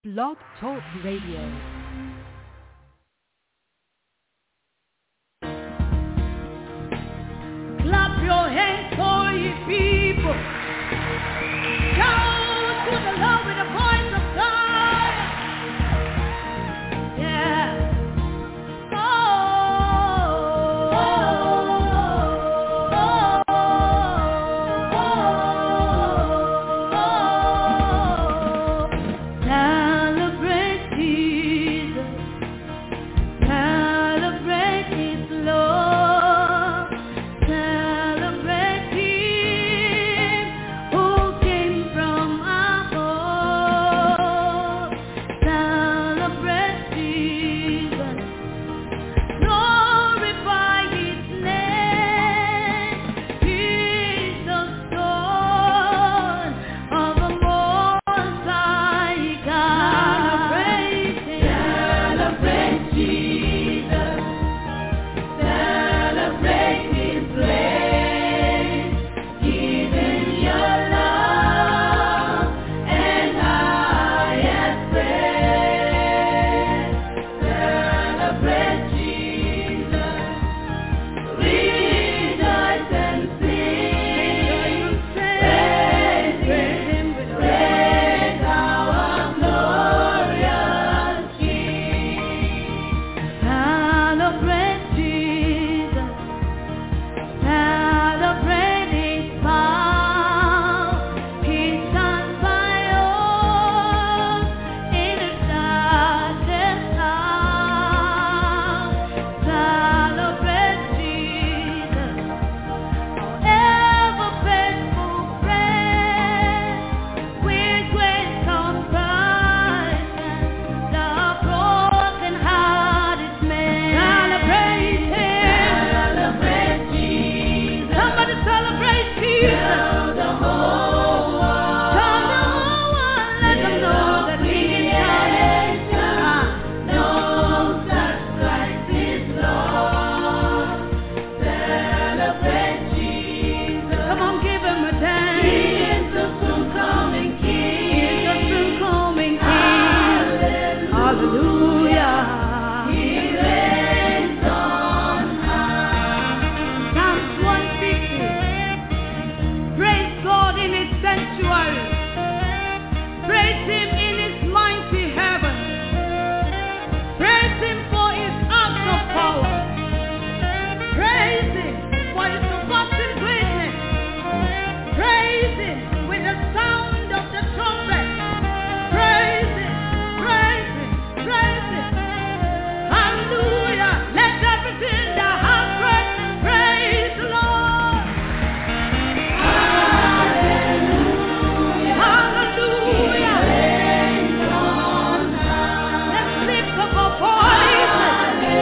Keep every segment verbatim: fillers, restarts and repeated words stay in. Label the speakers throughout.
Speaker 1: Blog Talk Radio.
Speaker 2: Clap your hands for ye people. Shout to the Lord with the voice of God. Yeah. Oh, oh, oh, oh, oh. Celebrate Jesus. Celebrate His love. Celebrate Him who came from above. Celebrate Jesus. Glorify His name. He's the Son of the Most High God. Celebrate Jesus. Celebrate His grace. Giving your love and highest praise. Celebrate Jesus. Rejoice and sing. Praise Him, praise our glorious King. Celebrate Jesus. Celebrate His power. He stands by us in the darkest hour. Celebrate Jesus, our ever faithful friend, with great compassion, the broken-hearted man. Celebrate Him. Celebrate Jesus. Somebody celebrate Jesus. Tell the whole world. Tell the whole world. Let them know that He is coming. Knows that Christ is Lord. Celebrate Jesus. Come on, give Him a dance. He is the soon coming King. He is the soon coming King. Hallelujah. He reigns on high. Psalms one fifty. Praise God in His sanctuary. Praise Him in His mighty heaven. Praise Him for His acts of power. Praise Him for His surpassing greatness. Praise Him with the sound of the trumpet. Praise Him, praise Him, praise Him. Hallelujah. Let everything that has breath praise the Lord. Hallelujah. Hallelujah. Let's lift up our voices.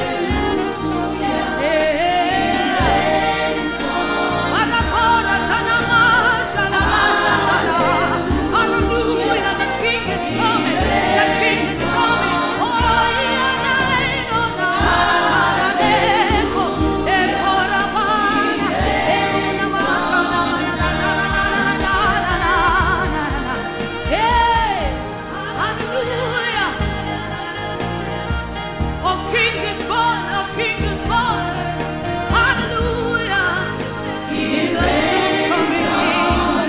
Speaker 2: Anapora, Tanama, Tanama, Hallelujah. The King is coming. The King is coming. Oh, yeah, oh, no. Adeko, Ekora, Bana, Enama, Hey, hallelujah. Our King is born, our King is born. Hallelujah. He reigns coming in.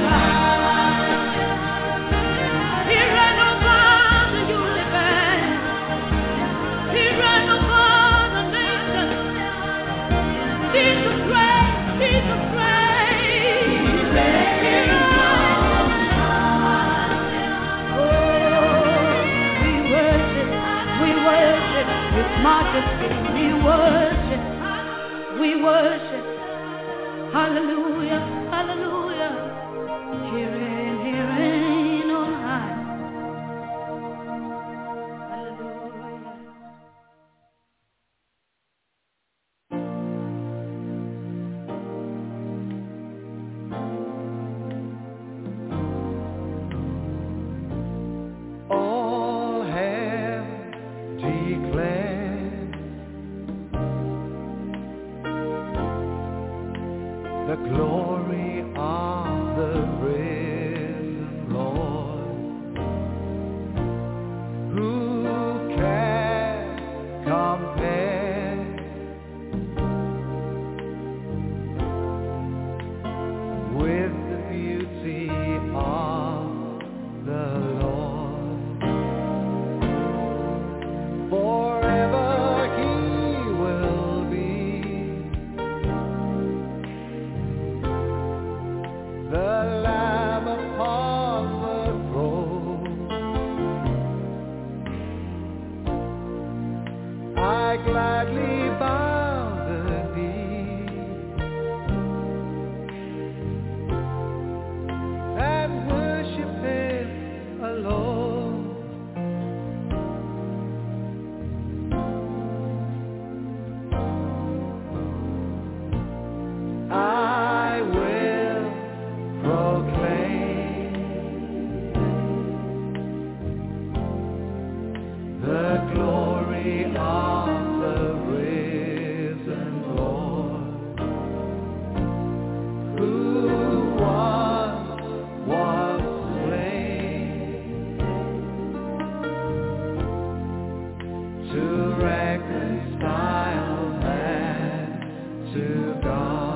Speaker 2: He reigns over the universe. He reigns over the nations. Jesus reigns, Jesus reigns. He reigns on high. Oh, we worship, we worship His majesty. We worship, we worship. Hallelujah, hallelujah. He reigns, He reigns on high. Hallelujah.
Speaker 3: All have declared the glory of the risen gladly bow the knee and worship Him alone. I will proclaim the glory of the risen Lord, who once was slain to reconcile man to God.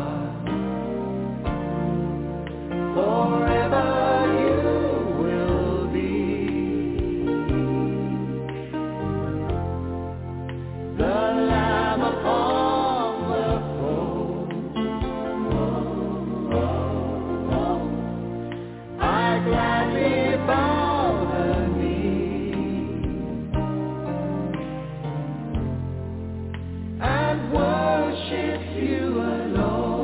Speaker 3: Forever you will be the Lamb upon the throne. I gladly bow the knee and worship you alone.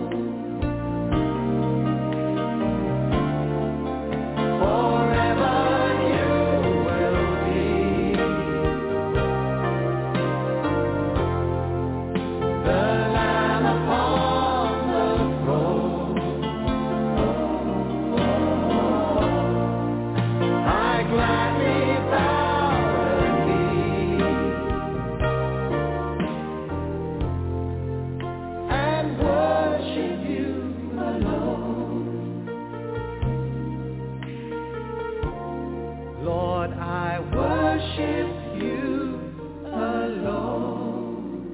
Speaker 3: Lord, I worship you alone.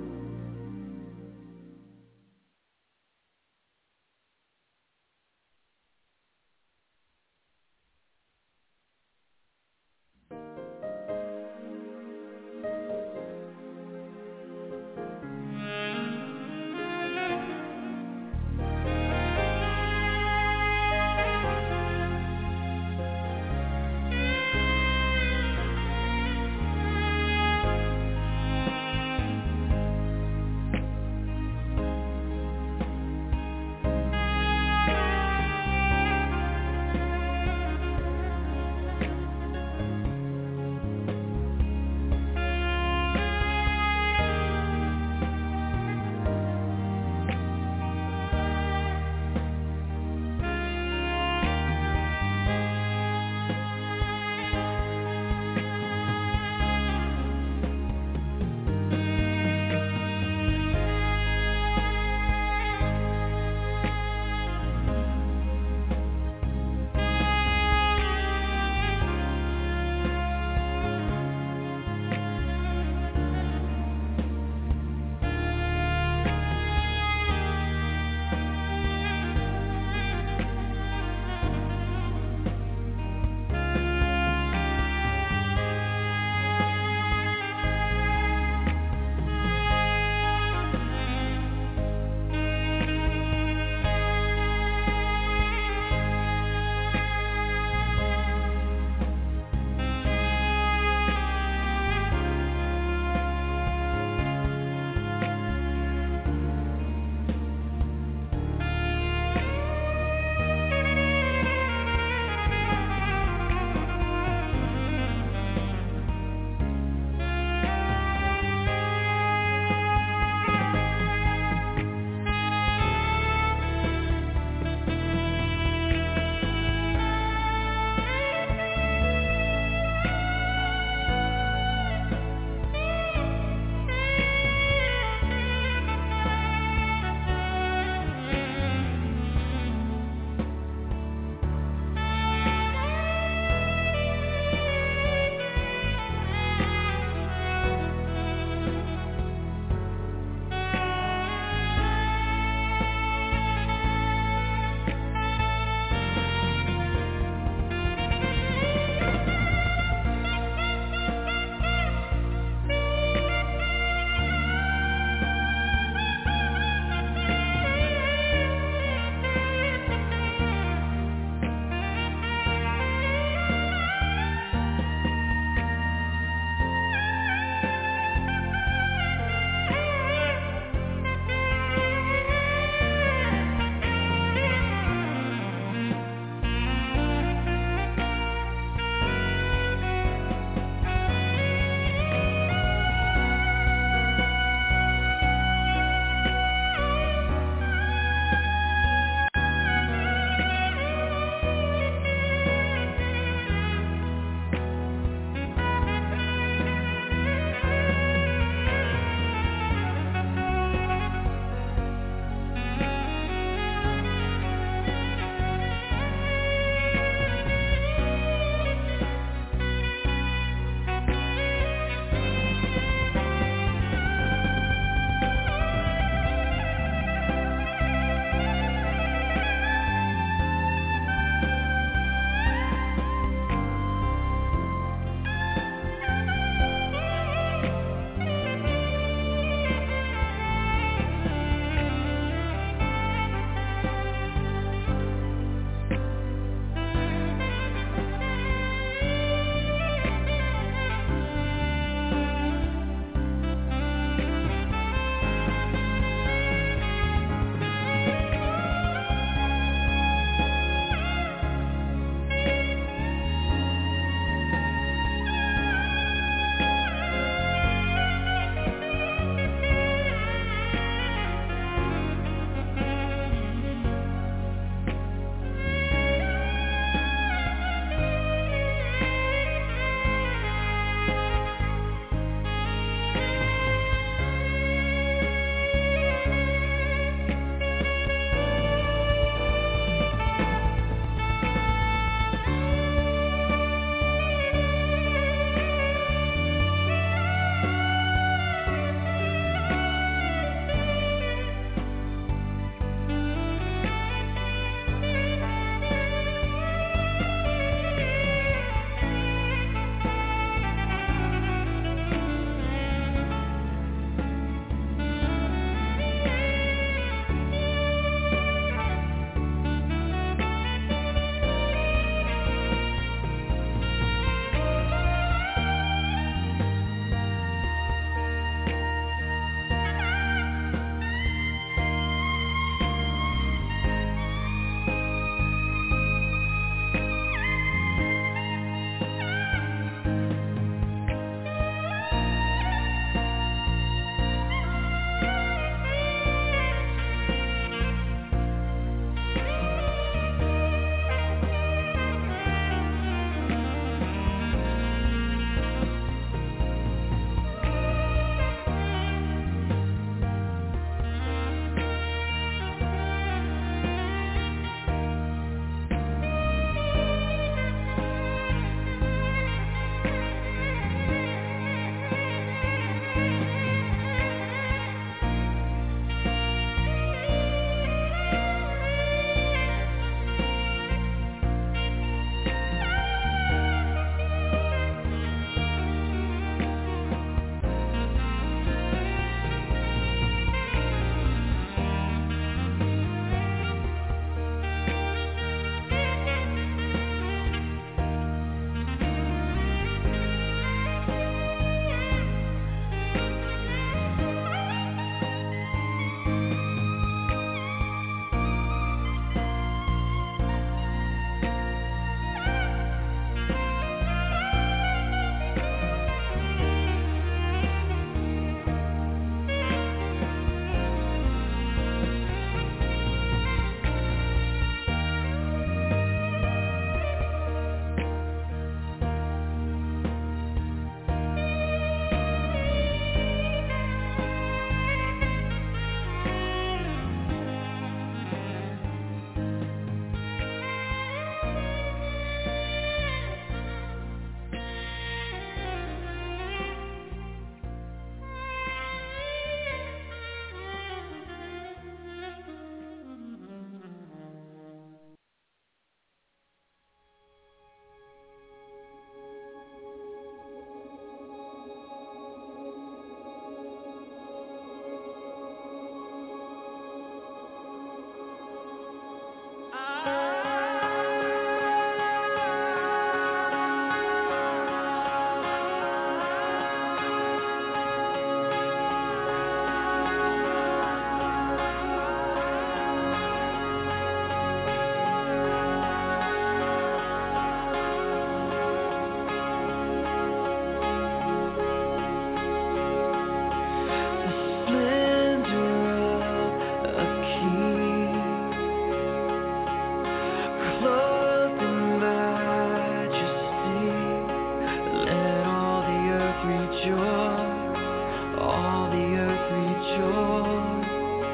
Speaker 3: rejoice, all the earth rejoice.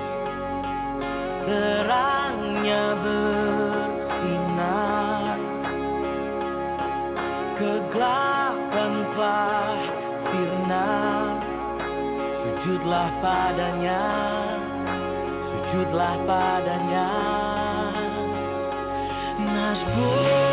Speaker 3: Terangnya bersinar, kegelapan telah sirna. Sujudlah padanya, sujudlah padanya. Nasbun.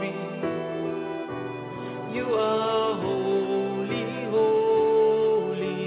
Speaker 1: You are holy, holy.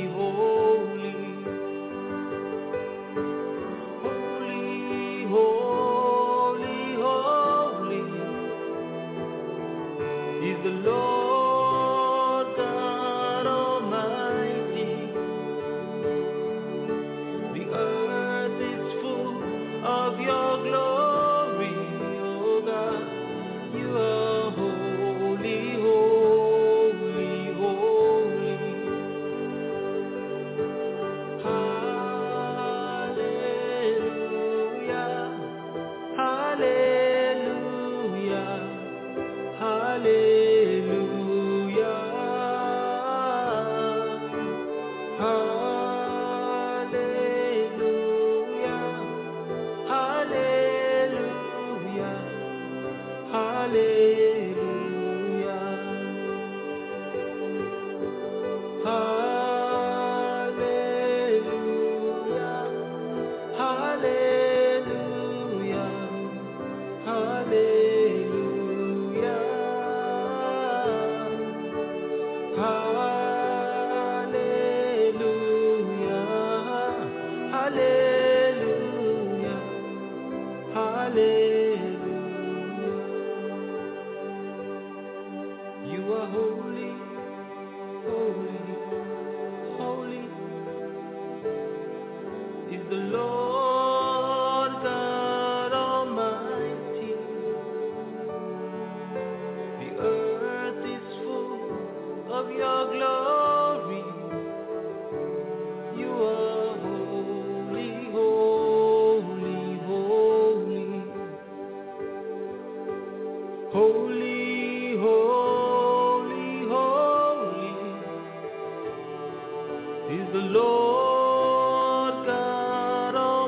Speaker 1: the Lord God Almighty. The earth is full of your glory. You are holy, holy, holy. Holy, holy, holy is the Lord God Almighty.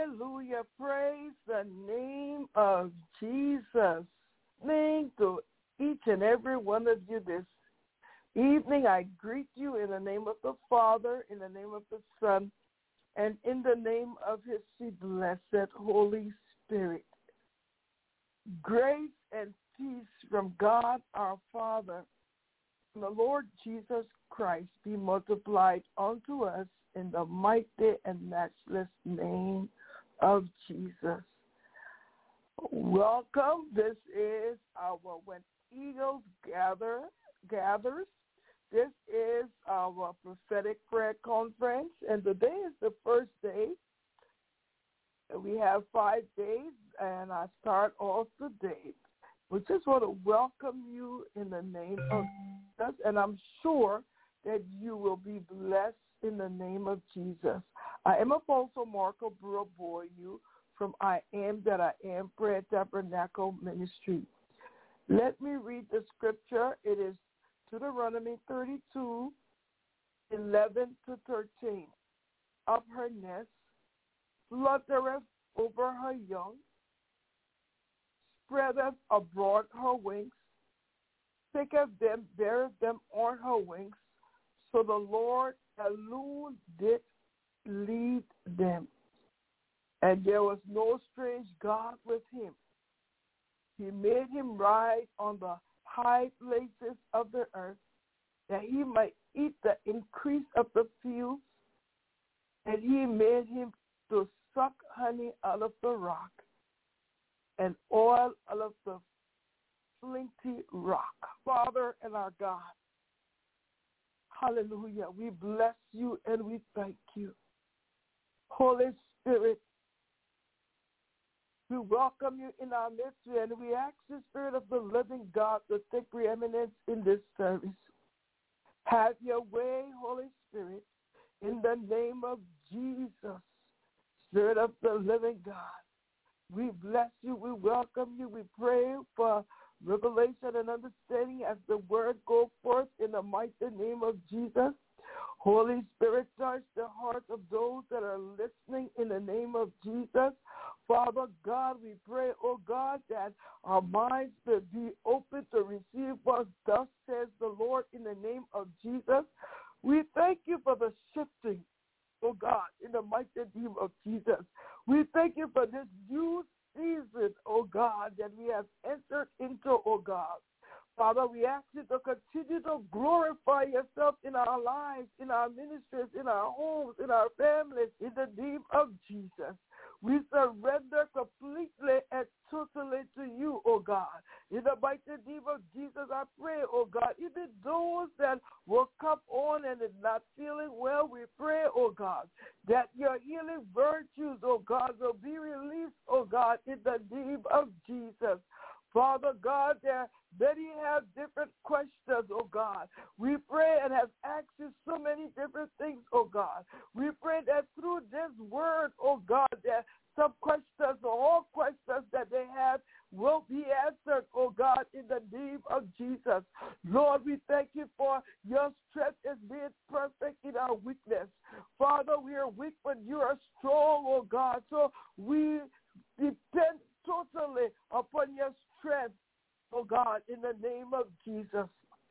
Speaker 4: Hallelujah. Praise the name of Jesus. Thank to each and every one of you this evening. I greet you in the name of the Father, in the name of the Son, and in the name of his sweet blessed Holy Spirit. Grace and peace from God our Father and the Lord Jesus Christ be multiplied unto us in the mighty and matchless name of Jesus. Welcome. This is our When Eagles Gather gathers. This is our prophetic prayer conference, and today is the first day. We have five days, and I start off today. We just want to welcome you in the name of Jesus, and I'm sure that you will be blessed in the name of Jesus. I am Apostle Marco Buraboyu from I Am That I Am Prayer Tabernacle Ministry. Let me read the scripture. It is Deuteronomy thirty-two, eleven to thirteen. Of her nest fluttereth over her young, spreadeth abroad her wings, taketh them, beareth them on her wings. So the Lord alone did lead them, and there was no strange God with him. He made him ride on the high places of the earth, that he might eat the increase of the fields, and he made him to suck honey out of the rock, and oil out of the flinty rock. Father and our God, hallelujah, we bless you and we thank you. Holy Spirit, we welcome you in our midst, and we ask the Spirit of the living God to take preeminence in this service. Have your way, Holy Spirit, in the name of Jesus, Spirit of the living God. We bless you. We welcome you. We pray for revelation and understanding as the word goes forth in the mighty name of Jesus. Holy Spirit, touch the hearts of those that are listening in the name of Jesus. Father God, we pray, oh God, that our minds will be open to receive what thus says the Lord in the name of Jesus. We thank you for the shifting, oh God, in the mighty name of Jesus. We thank you for this new season, oh God, that we have entered into, oh God. Father, we ask you to continue to glorify yourself in our lives, in our ministries, in our homes, in our families, in the name of Jesus. We surrender completely and totally to you, oh God. In the mighty name of Jesus, I pray, oh God, even those that will come on and is not feeling well, we pray, oh God, that your healing virtues, oh God, will be released, oh God, in the name of Jesus. Father God, there many have different questions, oh God. We pray and have asked you so many different things, oh God. We pray that through this word, oh God, that some questions or all questions that they have will be answered, oh God, in the name of Jesus. Lord, we thank you for your strength is being perfect in our weakness. Father, we are weak, but you are strong, oh God. So we depend totally upon your strength, oh God, in the name of Jesus.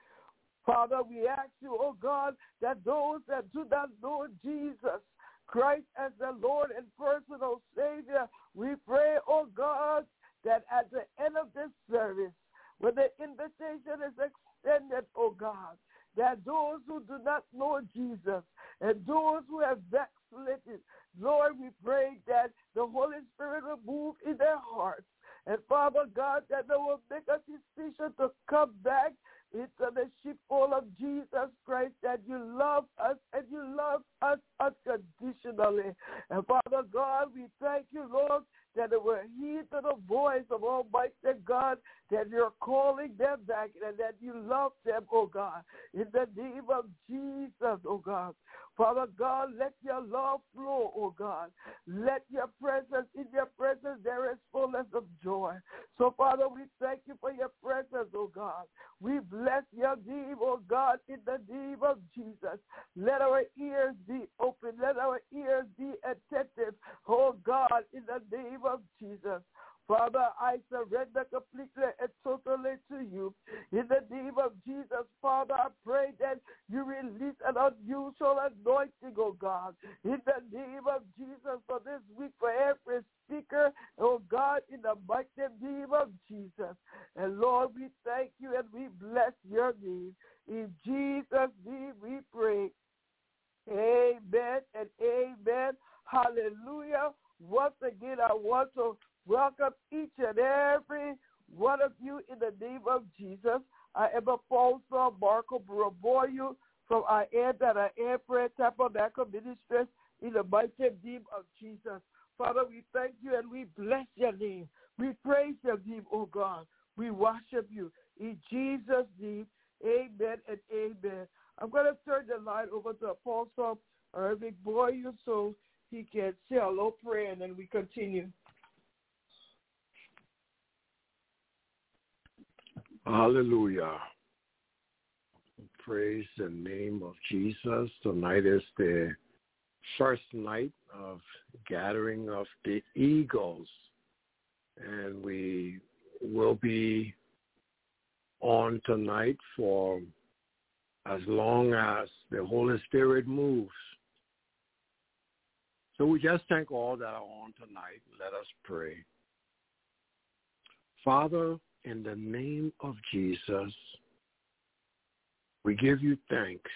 Speaker 4: Father, we ask you, oh God, that those that do not know Jesus Christ as the Lord and personal Savior, we pray, oh God, that at the end of this service, when the invitation is extended, oh God, that those who do not know Jesus and those who have backslidden, Lord, we pray that the Holy Spirit will move in their hearts. And Father God, that they will make a decision to come back into the sheepfold of Jesus Christ, that you love us and you love us unconditionally. And Father God, we thank you, Lord, that they will heed to the voice of Almighty God, that you're calling them back and that you love them, oh God, in the name of Jesus, oh God. Father God, let your love flow, oh God. Let your presence, in your presence there is fullness of joy. So Father, we thank you for your presence, oh God. We bless your name, oh God, in the name of Jesus. Let our ears be open. Let our ears be attentive, oh God, in the name of Jesus. Father, I surrender completely and totally to you. In the name of Jesus, Father, I pray that you release an unusual anointing, oh God. In the name of Jesus, for this week, for every speaker, oh God, in the mighty name of Jesus. And Lord, we thank you and we bless your name. In Jesus' name we pray. Amen and amen. Hallelujah. Once again, I want to welcome each and every one of you in the name of Jesus. I am Apostle Marco Buraboyu from I Am That I Am Prayer Tabernacle Ministries in the mighty name of Jesus. Father, we thank you and we bless your name. We praise your name, oh God. We worship you. In Jesus' name, amen and amen. I'm going to turn the line over to Apostle Irving Boyu so he can say a little prayer and then we continue.
Speaker 5: Hallelujah. Praise the name of Jesus. Tonight is the first night of gathering of the eagles, and we will be on tonight for as long as the Holy Spirit moves. So we just thank all that are on tonight. Let us pray. Father, in the name of Jesus, we give you thanks.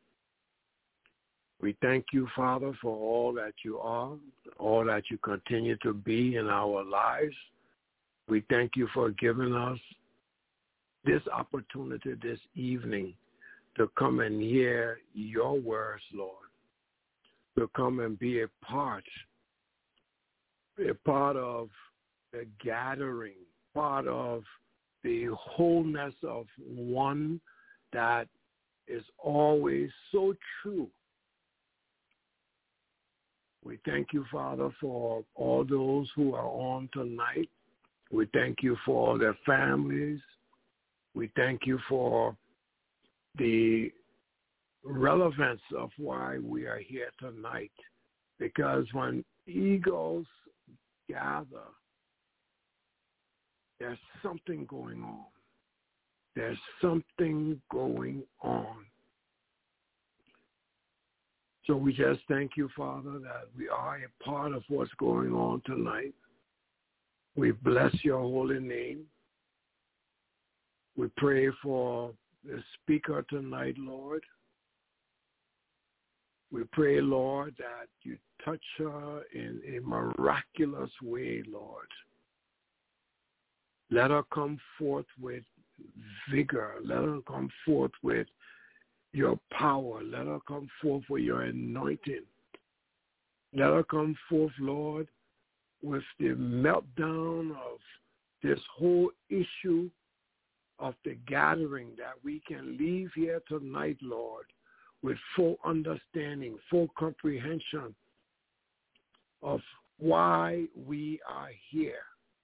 Speaker 5: We thank you, Father, for all that you are, all that you continue to be in our lives. We thank you for giving us this opportunity this evening to come and hear your words, Lord, to come and be a part, a part of the gathering, part of the wholeness of one that is always so true. We thank you, Father, for all those who are on tonight. We thank you for their families. We thank you for the relevance of why we are here tonight. Because when eagles gather, there's something going on. There's something going on. So we just thank you, Father, that we are a part of what's going on tonight. We bless your holy name. We pray for the speaker tonight, Lord. We pray, Lord, that you touch her in a miraculous way, Lord. Let her come forth with vigor. Let her come forth with your power. Let her come forth with your anointing. Let her come forth, Lord, with the meltdown of this whole issue of the gathering, that we can leave here tonight, Lord, with full understanding, full comprehension of why we are here.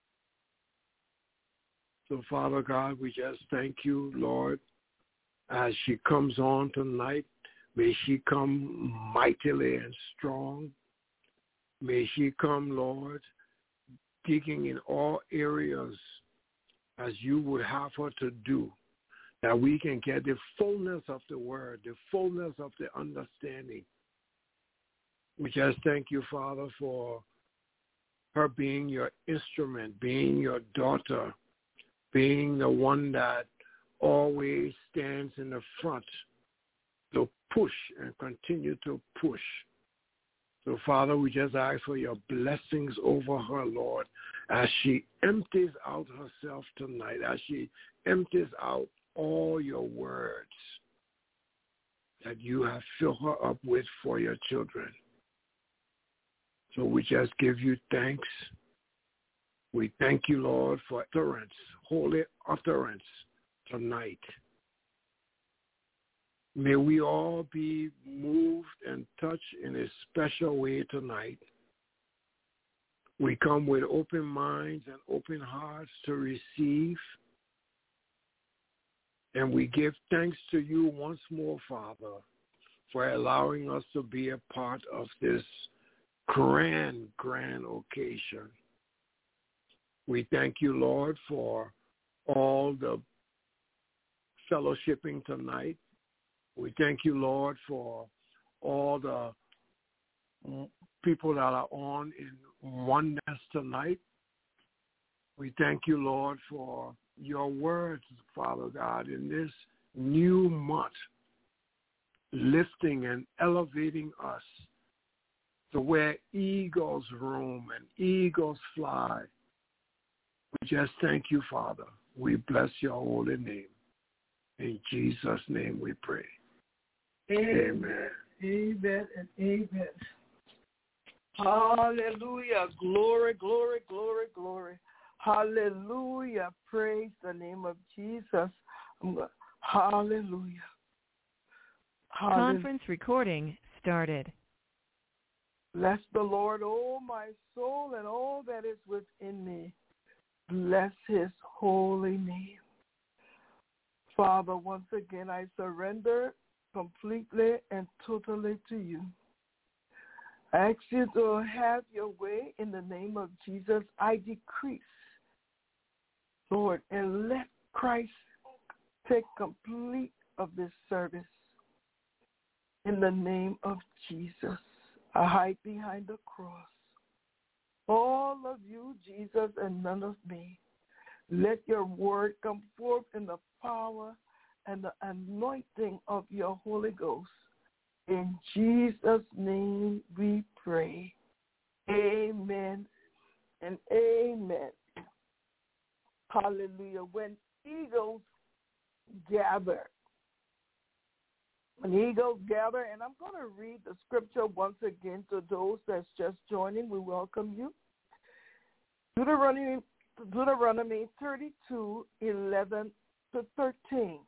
Speaker 5: So, Father God, we just thank you, Lord, as she comes on tonight. May she come mightily and strong. May she come, Lord, digging in all areas as you would have her to do, that we can get the fullness of the word, the fullness of the understanding. We just thank you, Father, for her being your instrument, being your daughter, being the one that always stands in the front to push and continue to push. So, Father, we just ask for your blessings over her, Lord, as she empties out herself tonight, as she empties out all your words that you have filled her up with for your children. So we just give you thanks. We thank you, Lord, for utterance, holy utterance tonight. May we all be moved and touched in a special way tonight. We come with open minds and open hearts to receive. And we give thanks to you once more, Father, for allowing us to be a part of this grand, grand occasion. We thank you, Lord, for all the fellowshipping tonight. We thank you, Lord, for all the people that are on in oneness tonight. We thank you, Lord, for your words, Father God, in this new month, lifting and elevating us to where eagles roam and eagles fly. We just thank you, Father. We bless your holy name. In Jesus' name we pray.
Speaker 4: Amen. Amen and amen. Hallelujah. Glory, glory, glory, glory. Hallelujah. Praise the name of Jesus. Hallelujah. Hallelujah.
Speaker 6: Conference recording started.
Speaker 4: Bless the Lord, oh my soul, and all that is within me. Bless his holy name. Father, once again, I surrender completely and totally to you. I ask you to have your way in the name of Jesus. I decrease, Lord, and let Christ take complete of this service. In the name of Jesus, I hide behind the cross. All of you, Jesus, and none of me. Let your word come forth in the power and the anointing of your Holy Ghost. In Jesus' name we pray. Amen and amen. Hallelujah. When eagles gather, when eagles gather, and I'm going to read the scripture once again to those that's just joining. We welcome you. Deuteronomy, Deuteronomy thirty-two, eleven to thirteen.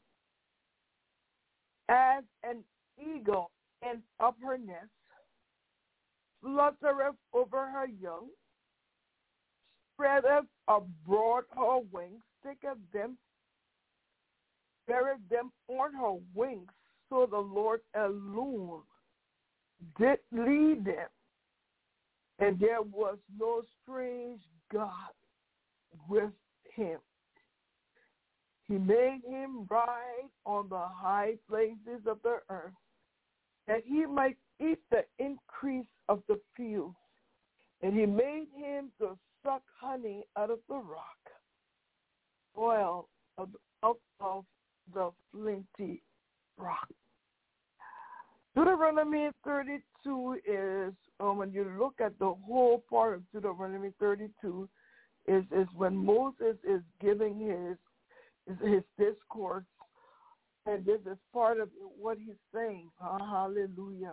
Speaker 4: As an eagle ends up her nest, fluttereth over her young, spreadeth abroad her wings, taketh them, beareth them on her wings, so the Lord alone did lead them, and there was no strange God with him. He made him ride on the high places of the earth, that he might eat the increase of the field. And he made him to suck honey out of the rock, oil out of the flinty rock. Deuteronomy thirty-two is, um, when you look at the whole part of Deuteronomy thirty-two, is, is when Moses is giving his his discourse, and this is part of what he's saying. Oh, hallelujah.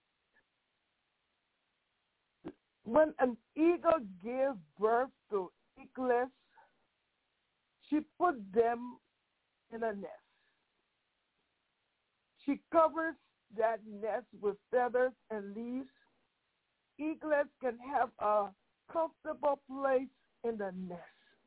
Speaker 4: When an eagle gives birth to eaglets, she put them in a nest. She covers that nest with feathers and leaves. Eaglets can have a comfortable place in the nest.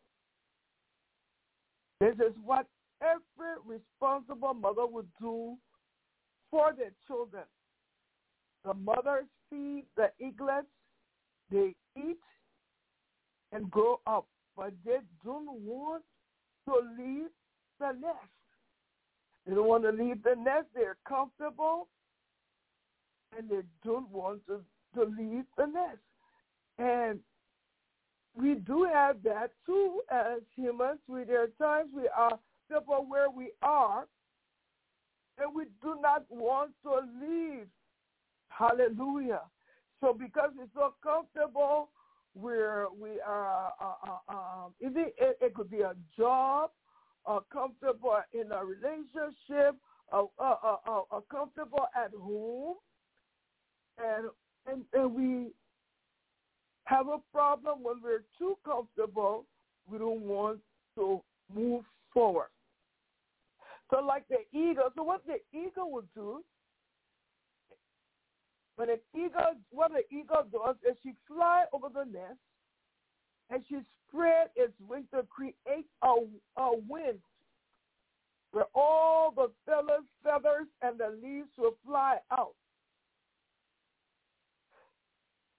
Speaker 4: This is what every responsible mother would do for their children. The mothers feed the eaglets, they eat and grow up, but they don't want to leave the nest. They don't want to leave the nest. They're comfortable, and they don't want to, to leave the nest. And we do have that too as humans. We, there are times we are people where we are, and we do not want to leave. Hallelujah. So because it's so comfortable, we're, we are, uh, uh, um, it, it, it could be a job, uh, comfortable in a relationship, uh, uh, uh, uh, uh, comfortable at home, and, and, and we have a problem when we're too comfortable. We don't want to move forward. So like the eagle, so what the eagle would do, when an eagle, what the eagle does is she fly over the nest and she spread its wings to create a, a wind where all the feathers, feathers and the leaves will fly out.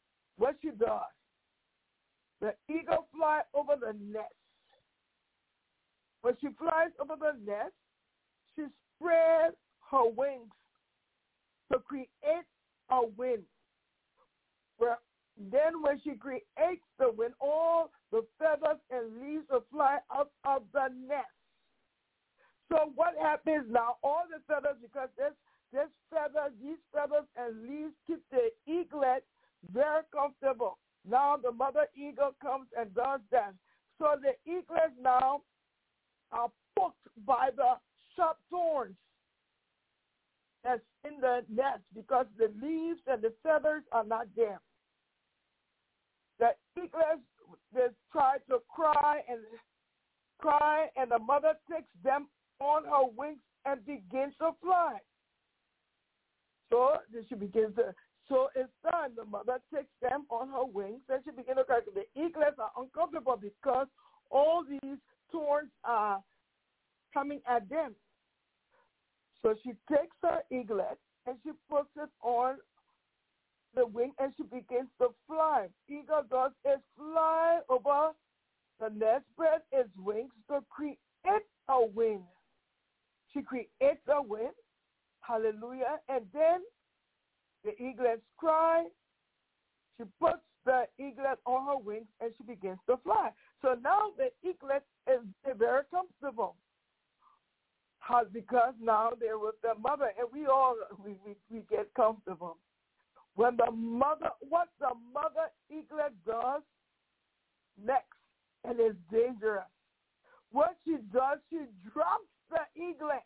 Speaker 4: what she does, the eagle flies over the nest. When she flies over the nest, she spreads her wings to create a wind. Well, then when she creates the wind, all the feathers and leaves will fly out of the nest. So what happens now? All the feathers, because this, this feathers, these feathers and leaves keep the eaglet very comfortable. Now the mother eagle comes and does that. So the eaglets now are poked by the sharp thorns that's in the nest because the leaves and the feathers are not there. The eaglets, they try to cry and cry, and the mother takes them on her wings and begins to fly. So then she begins to, so it's time the mother takes them on her wings and she begins to cry. The eaglets are uncomfortable because all these thorns are coming at them. So she takes her eaglet and she puts it on the wing and she begins to fly. Eagle does is fly over the nest, spread its wings to create a wind. She creates a wind, hallelujah, and then the eaglets cry. She puts the eaglet on her wings and she begins to fly. So now the eaglet is very comfortable. How, because now they're with their mother, and we all we, we, we get comfortable. When the mother, what the mother eaglet does next, and it's dangerous. What she does, she drops the eaglet.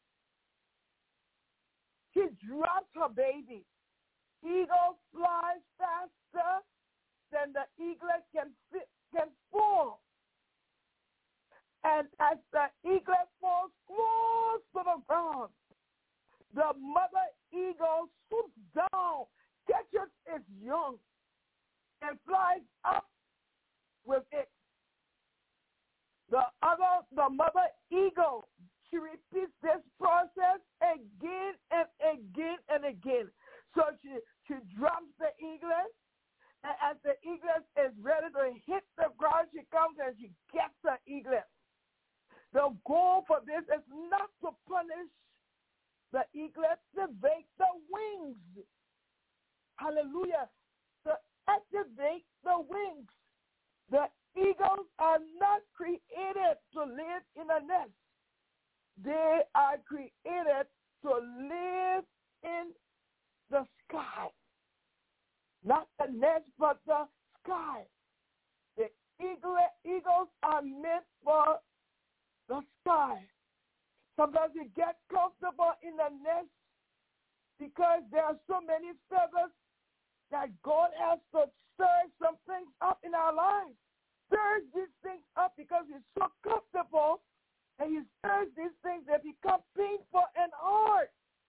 Speaker 4: She drops her baby. Eagle flies faster than the eaglet can fit, can fall. And as the eaglet falls close to the ground, the mother eagle swoops down, catches its young, and flies up with it. The other, the mother eagle, she repeats this process again and again and again. So she, she drops the eaglet, and as the eaglet is ready to hit the ground, she comes and she gets the eaglet. The goal for this is not to punish the eaglet, to make the wings. Hallelujah. To activate the wings. The eagles are not created to live in a nest. They are created to live in the sky. Not the nest, but the sky. The eaglet, eagles are meant for the sky. Sometimes we get comfortable in the nest because there are so many feathers that God has to stir some things up in our lives. Stirs these things up because he's so comfortable, and he stirs these things that become painful and hard.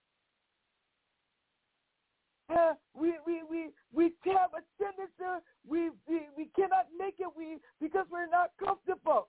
Speaker 4: Uh, we we we we have a tendency, we, we we cannot make it we because we're not comfortable.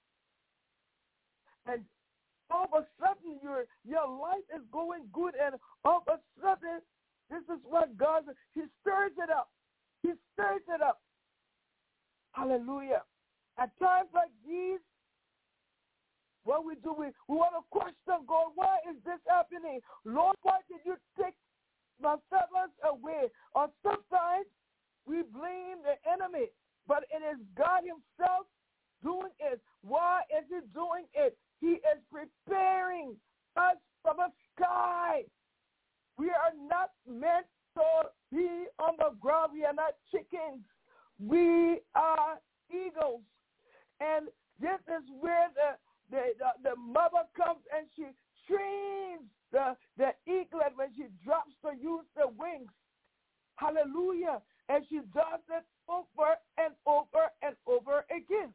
Speaker 4: And all of a sudden your your life is going good, and all of a sudden this is what God, he stirs it up. He stirs it up. Hallelujah. At times like these, what we do, we, we want to question God, why is this happening? Lord, why did you take my feathers away? Or sometimes we blame the enemy, but it is God himself doing it. Why is he doing it? He is preparing us for the sky. We are not meant to be on the ground. We are not chickens. We are eagles. And this is where the, the, the, the mother comes and she trains the, the eaglet when she drops to use the wings. Hallelujah. And she does it over and over and over again.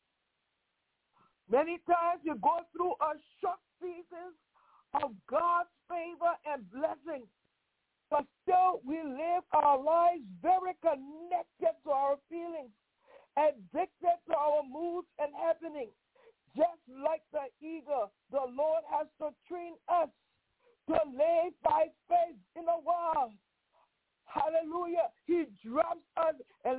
Speaker 4: Many times you go through a short season of God's favor and blessing, but still we live our lives very connected to our feelings, addicted to our moods and happenings. Just like the eagle, the Lord has to train us to live by faith in the wild. Hallelujah. He drops us, and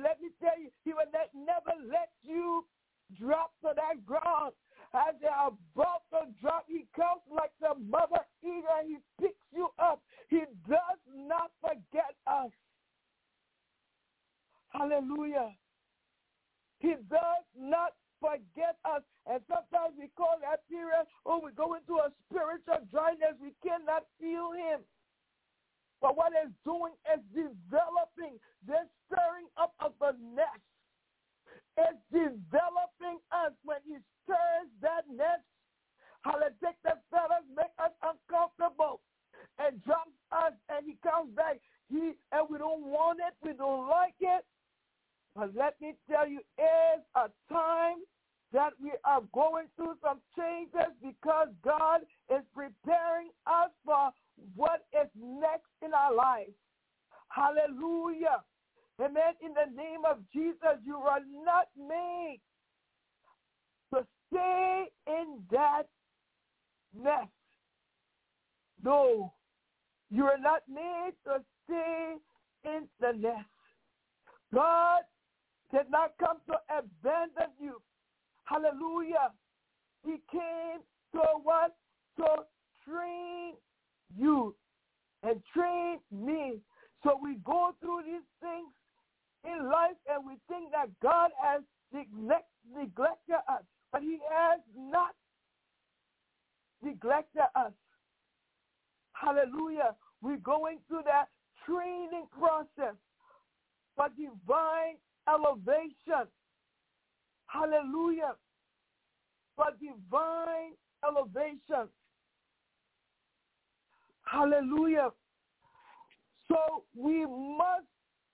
Speaker 4: Hallelujah. He does not forget us. And sometimes we call that period, oh, we go into a spiritual dryness. We cannot feel him. But what it's doing is developing, this stirring up of the nest. It's developing us. When he stirs that nest, hallelujah, take the feathers, make us uncomfortable, and drops us, and he comes back. He and we don't want it, we don't like it. But let me tell you, it's a time that we are going through some changes because God is preparing us for what is next in our life. Hallelujah. Amen. In the name of Jesus, you are not made to stay in that nest. No, you are not made to stay in the nest. God did not come to abandon you. Hallelujah. He came to what? To train you and train me. So we go through these things in life and we think that God has neglect, neglected us. But he has not neglected us. Hallelujah. We're going through that training process for divine elevation. Hallelujah. For divine elevation. Hallelujah. So we must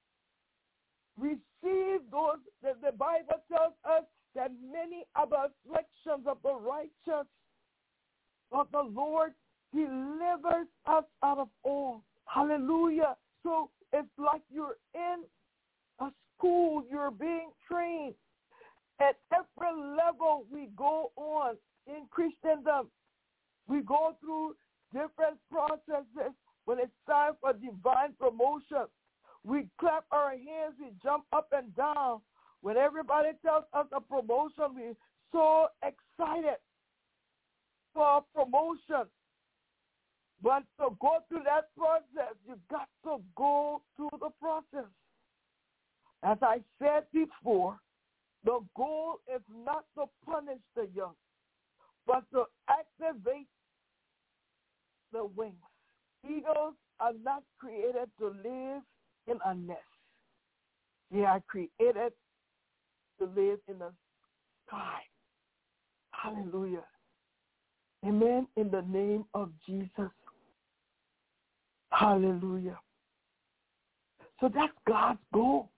Speaker 4: receive those, the, the Bible tells us that many are the afflictions of the righteous, but the Lord delivers us out of all. Hallelujah. So it's like you're in a school, you're being trained. At every level we go on in Christendom, we go through different processes. When it's time for divine promotion, we clap our hands, we jump up and down. When everybody tells us a promotion, we're so excited for a promotion. But to go through that process, you got to go through the process. As I said before, the goal is not to punish the young, but to activate the wings. Eagles are not created to live in a nest. They are created to live in the sky. Hallelujah. Amen. In the name of Jesus. Hallelujah. So that's God's goal.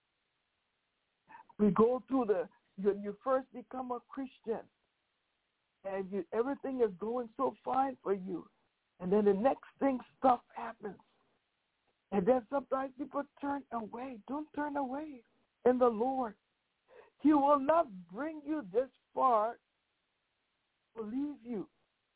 Speaker 4: We go through the, when you first become a Christian, and you, everything is going so fine for you, and then the next thing, stuff happens. And then sometimes people turn away. Don't turn away in the Lord. He will not bring you this far to leave you.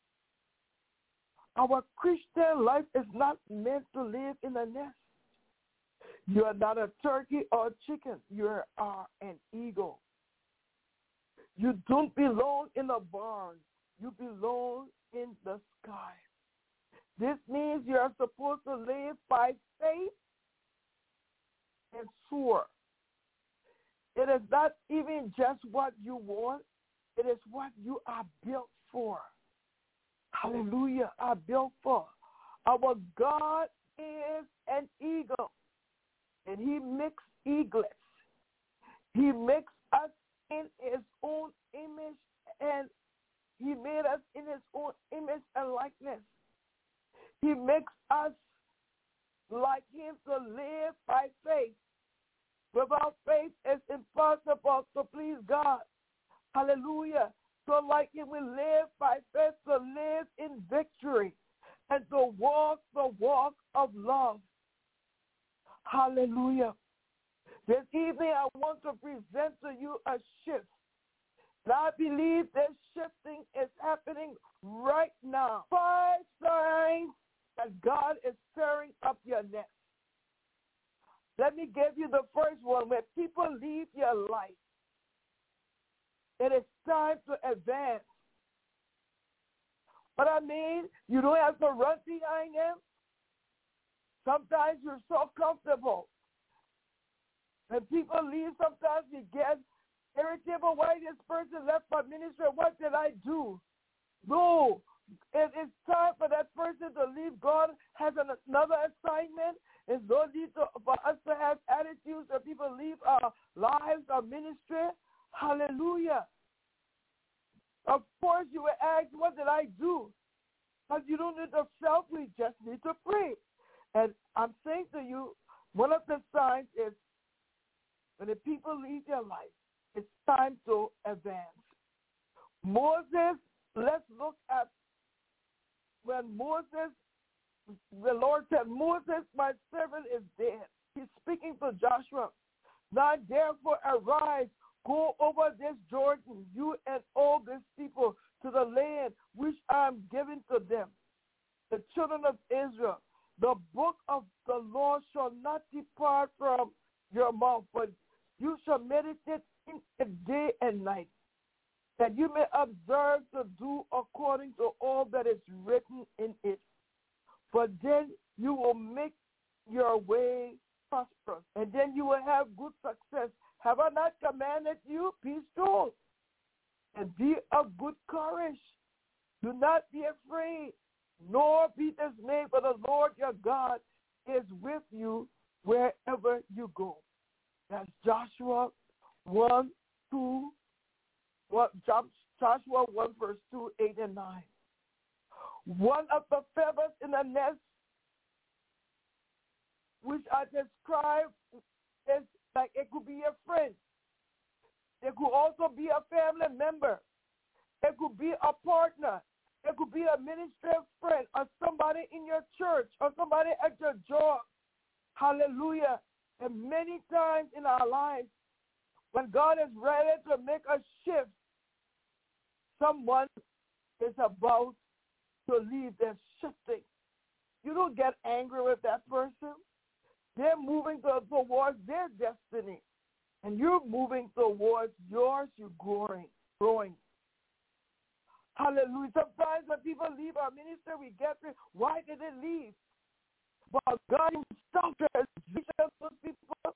Speaker 4: Our Christian life is not meant to live in a nest. You are not a turkey or a chicken. You are an eagle. You don't belong in a barn. You belong in the sky. This means you are supposed to live by faith and soar. It is not even just what you want. It is what you are built for. Hallelujah, are built for. Our God is an eagle, and he makes eaglets. He makes us in his own image, and he made us in his own image and likeness. He makes us like him to live by faith. Without faith, it's impossible to please God. Hallelujah. So like him, we live by faith to live in victory and to walk the walk of love. Hallelujah. This evening, I want to present to you a shift. And I believe this shifting is happening right now. Five signs that God is stirring up your nest. Let me give you the first one. When people leave your life, it is time to advance. But I mean, you don't have to run behind them. Sometimes you're so comfortable. When people leave, sometimes we get irritated. Why this person left my ministry? What did I do? No. It is time for that person to leave. God has an, another assignment. It's no need to, for us to have attitudes that people leave our lives, our ministry. Hallelujah. Of course, you will ask, what did I do? But you don't need to self. We just need to pray. And I'm saying to you, one of the signs is when the people leave their life, it's time to advance. Moses, let's look at when Moses, the Lord said, Moses, my servant, is dead. He's speaking to Joshua. Now therefore arise, go over this Jordan, you and all these people, to the land which I am giving to them, the children of Israel. The book of the law shall not depart from your mouth, but you shall meditate in it day and night, that you may observe to do according to all that is written in it. For then you will make your way prosperous, and then you will have good success. Have I not commanded you? Be strong and be of good courage. Do not be afraid, nor be dismayed, for the Lord your God is with you wherever you go. That's Joshua one, two, what, Joshua one, verse two, eight, and nine. One of the feathers in the nest, which I described, is like it could be a friend. It could also be a family member. It could be a partner. It could be a ministry friend or somebody in your church or somebody at your job. Hallelujah. And many times in our lives, when God is ready to make a shift, someone is about to leave. They're shifting. You don't get angry with that person. They're moving to, towards their destiny. And you're moving towards yours. You're growing. growing. Hallelujah. Sometimes when people leave our ministry, we get it. Why did they leave? But God himself has reached those people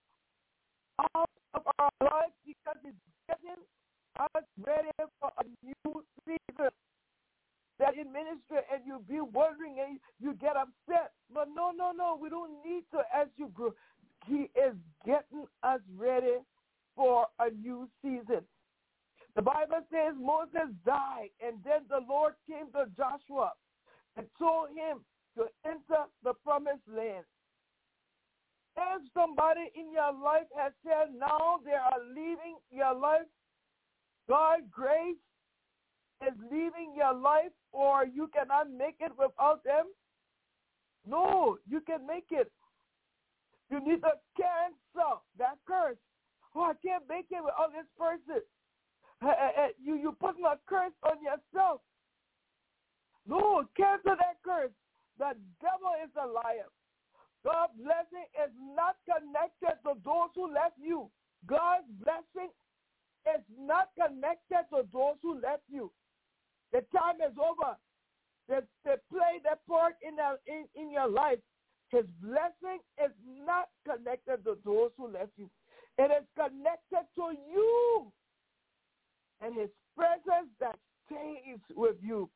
Speaker 4: out of our lives because he's getting us ready for a new season. That in ministry and you be wondering and you get upset. But no, no, no, we don't need to as you grow. He is getting us ready for a new season. The Bible says Moses died, and then the Lord came to Joshua and told him to enter the promised land. If somebody in your life has said now they are leaving your life, God's grace is leaving your life, or you cannot make it without them, no, you can make it. You need to cancel that curse. Oh, I can't make it without this person. Uh, uh, you, you putting a curse on yourself. No, cancel that curse. The devil is a liar. God's blessing is not connected to those who left you. God's blessing is not connected to those who left you. The time is over. They, they play that part in, their, in, in your life. His blessing is not connected to those who left you. It is connected to you and his presence that stays with you.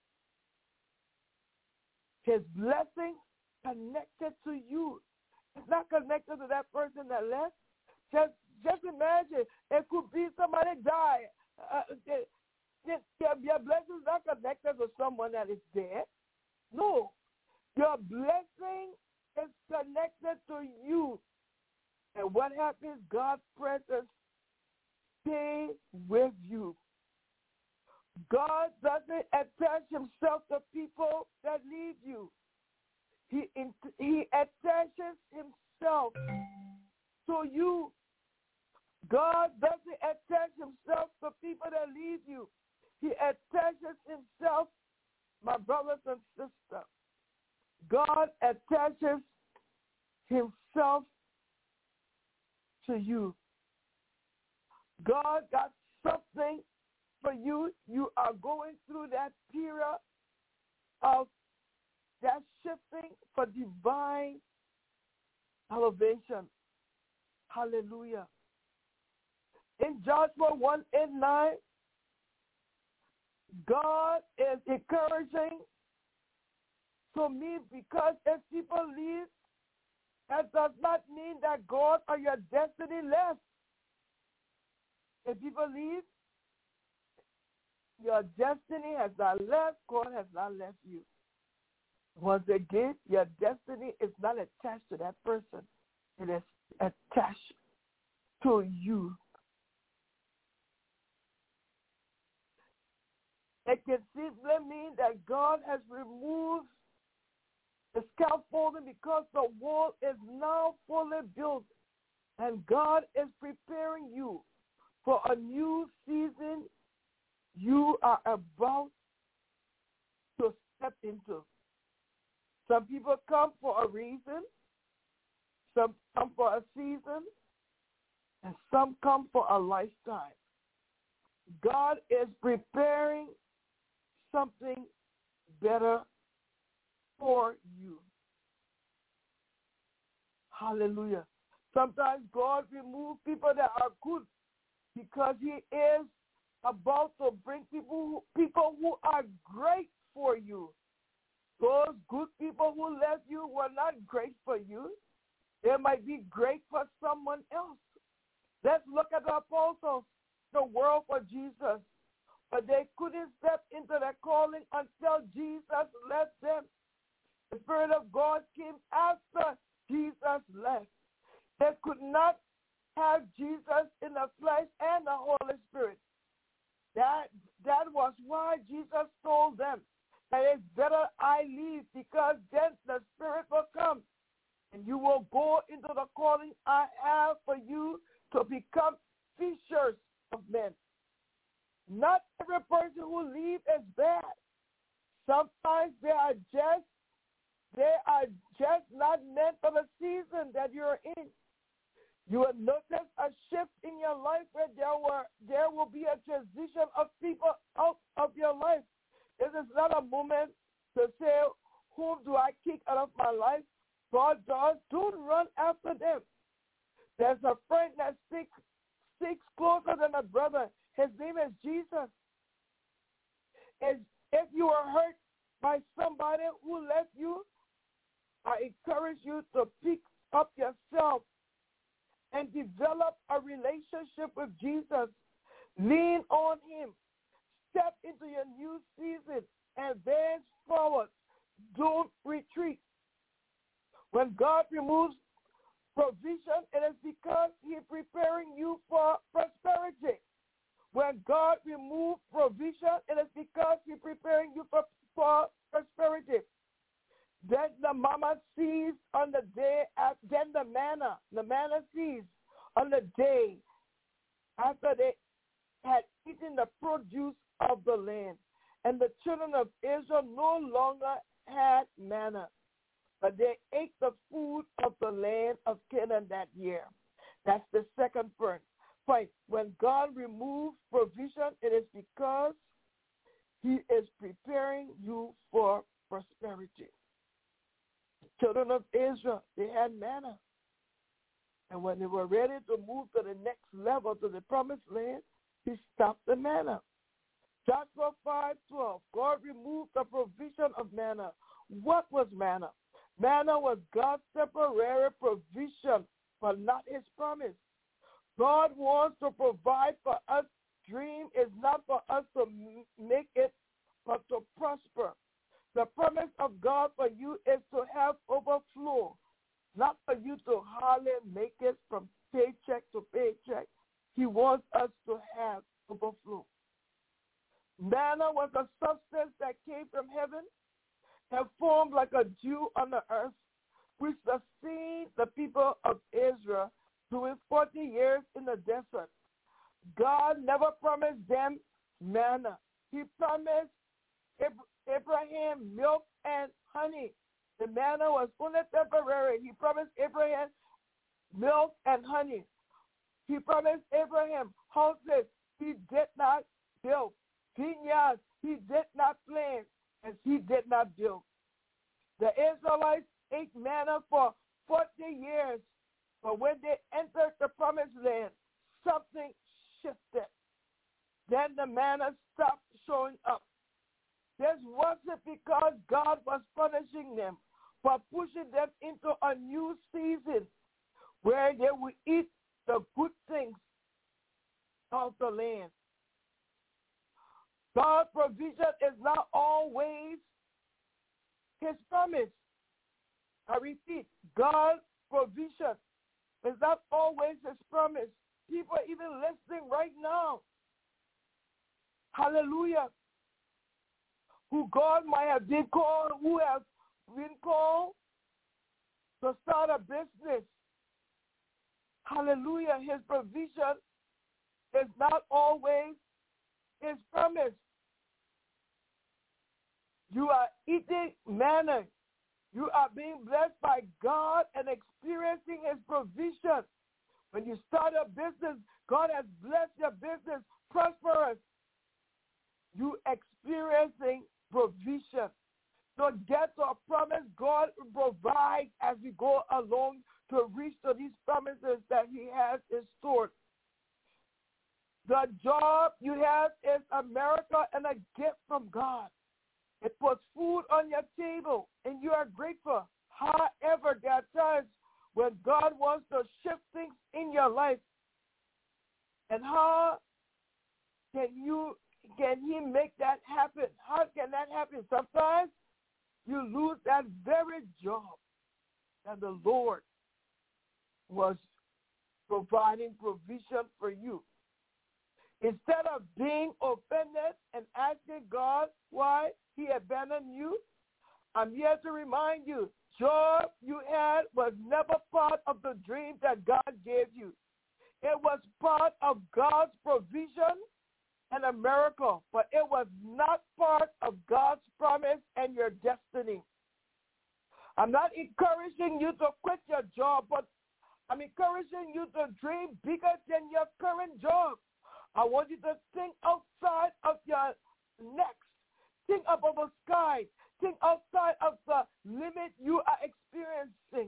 Speaker 4: His blessing connected to you. It's not connected to that person that left. Just, just imagine, it could be somebody die. Uh, they, they, your blessing is not connected to someone that is dead. No. Your blessing is connected to you. And what happens? God's presence stays with you. God doesn't attach himself to people that leave you. He, he attaches himself to you. God doesn't attach himself to people that leave you. He attaches himself, my brothers and sisters. God attaches himself to you. God got something for you. You are going through that period of that shifting for divine elevation. Hallelujah. In Joshua one and nine, God is encouraging to me because if people leave, that does not mean that God or your destiny left. If people leave, your destiny has not left, God has not left you. Once again, your destiny is not attached to that person. It is attached to you. It can simply mean that God has removed the scaffolding because the wall is now fully built, and God is preparing you for a new season you are about to step into. Some people come for a reason, some come for a season, and some come for a lifetime. God is preparing something better for you. Hallelujah. Sometimes God removes people that are good because he is about to bring people who, people who are great for you. Those good people who left you were not great for you. They might be great for someone else. Let's look at the apostles, the world for Jesus. But they couldn't step into their calling until Jesus left them. The Spirit of God came after Jesus left. They could not have Jesus in the flesh and the Holy Spirit. That, that was why Jesus told them that it's better I leave, because then the Spirit will come and you will go into the calling I have for you to become fishers of men. Not every person who leaves is bad. Sometimes they are just they are just not meant for the season that you're in. You will notice a shift in your life where there were there will be a transition of people out of your life. This is not a moment to say, whom do I kick out of my life? God does. Don't run after them. There's a friend that sticks, sticks closer than a brother. His name is Jesus. If, if you are hurt by somebody who left you, I encourage you to pick up yourself and develop a relationship with Jesus. Lean on him. Step into your new season and advance forward. Don't retreat. When God removes provision, it is because he is preparing you for prosperity. When God removes provision, it is because he's preparing you for, for prosperity. Then the mama sees on the day, then the manna, the manna sees on the day after they had eaten the produce of the land. And the children of Israel no longer had manna, but they ate the food of the land of Canaan that year. That's the second point. Point. When God removes provision, it is because he is preparing you for prosperity. Children of Israel, they had manna. And when they were ready to move to the next level, to the promised land, he stopped the manna. Joshua five twelve, God removed the provision of manna. What was manna? Manna was God's temporary provision, but not his promise. God wants to provide for us. Dream is not for us to make it, but to prosper. The promise of God for you is to have overflow, not for you to hardly make it from paycheck to paycheck. He wants us to have overflow. Manna was a substance that came from heaven and formed like a dew on the earth, which sustained the people of Israel during forty years in the desert. God never promised them manna. He promised Abraham milk and honey. The manna was only temporary. He promised Abraham milk and honey. He promised Abraham houses he did not build, vineyards he did not plant, and he did not build. The Israelites ate manna for forty years, But when they entered the promised land, something shifted. Then the manna stopped showing up. This wasn't because God was punishing them, but pushing them into a new season where they would eat the good things of the land. God's provision is not always his promise. I repeat, God's provision is not always his promise. People are even listening right now. Hallelujah. Who God might have been called, who have been called to start a business. Hallelujah. His provision is not always his promise. You are eating manna. You are being blessed by God and experiencing his provision. When you start a business, God has blessed your business, prosperous. You experiencing provision. So get to a promise God will provide as we go along to reach to these promises that he has in store. The job you have is a miracle and a gift from God. It puts food on your table, and you are grateful. However, there are times when God wants to shift things in your life. And how can you, can he make that happen? How can that happen? Sometimes you lose that very job that the Lord was providing provision for you. Instead of being offended and asking God why he abandoned you, I'm here to remind you, job you had was never part of the dream that God gave you. It was part of God's provision and a miracle, but it was not part of God's promise and your destiny. I'm not encouraging you to quit your job, but I'm encouraging you to dream bigger than your current job. I want you to think outside of your next. Think up of the sky. Think outside of the limit you are experiencing.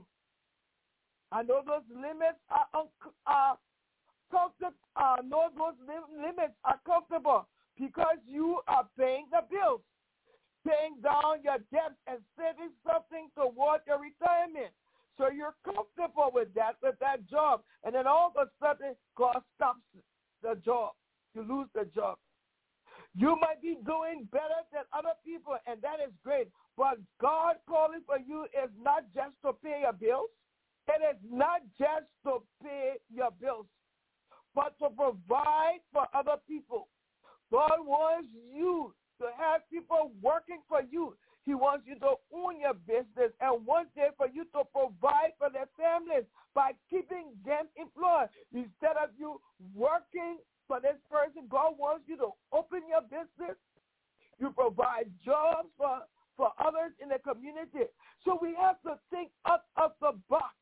Speaker 4: I know those limits are, are comfortable. I know those limits are comfortable because you are paying the bills, paying down your debts and saving something toward your retirement. So you're comfortable with that, with that job. And then all of a sudden, God stops the job. You lose the job. You might be doing better than other people, and that is great. But God calling for you is not just to pay your bills. It is not just to pay your bills, but to provide for other people. God wants you to have people working for you. He wants you to own your business and one day for you to provide for their families by keeping them employed. Instead of you working for this person, God wants you to open your business. You provide jobs for, for others in the community. So we have to think out of the box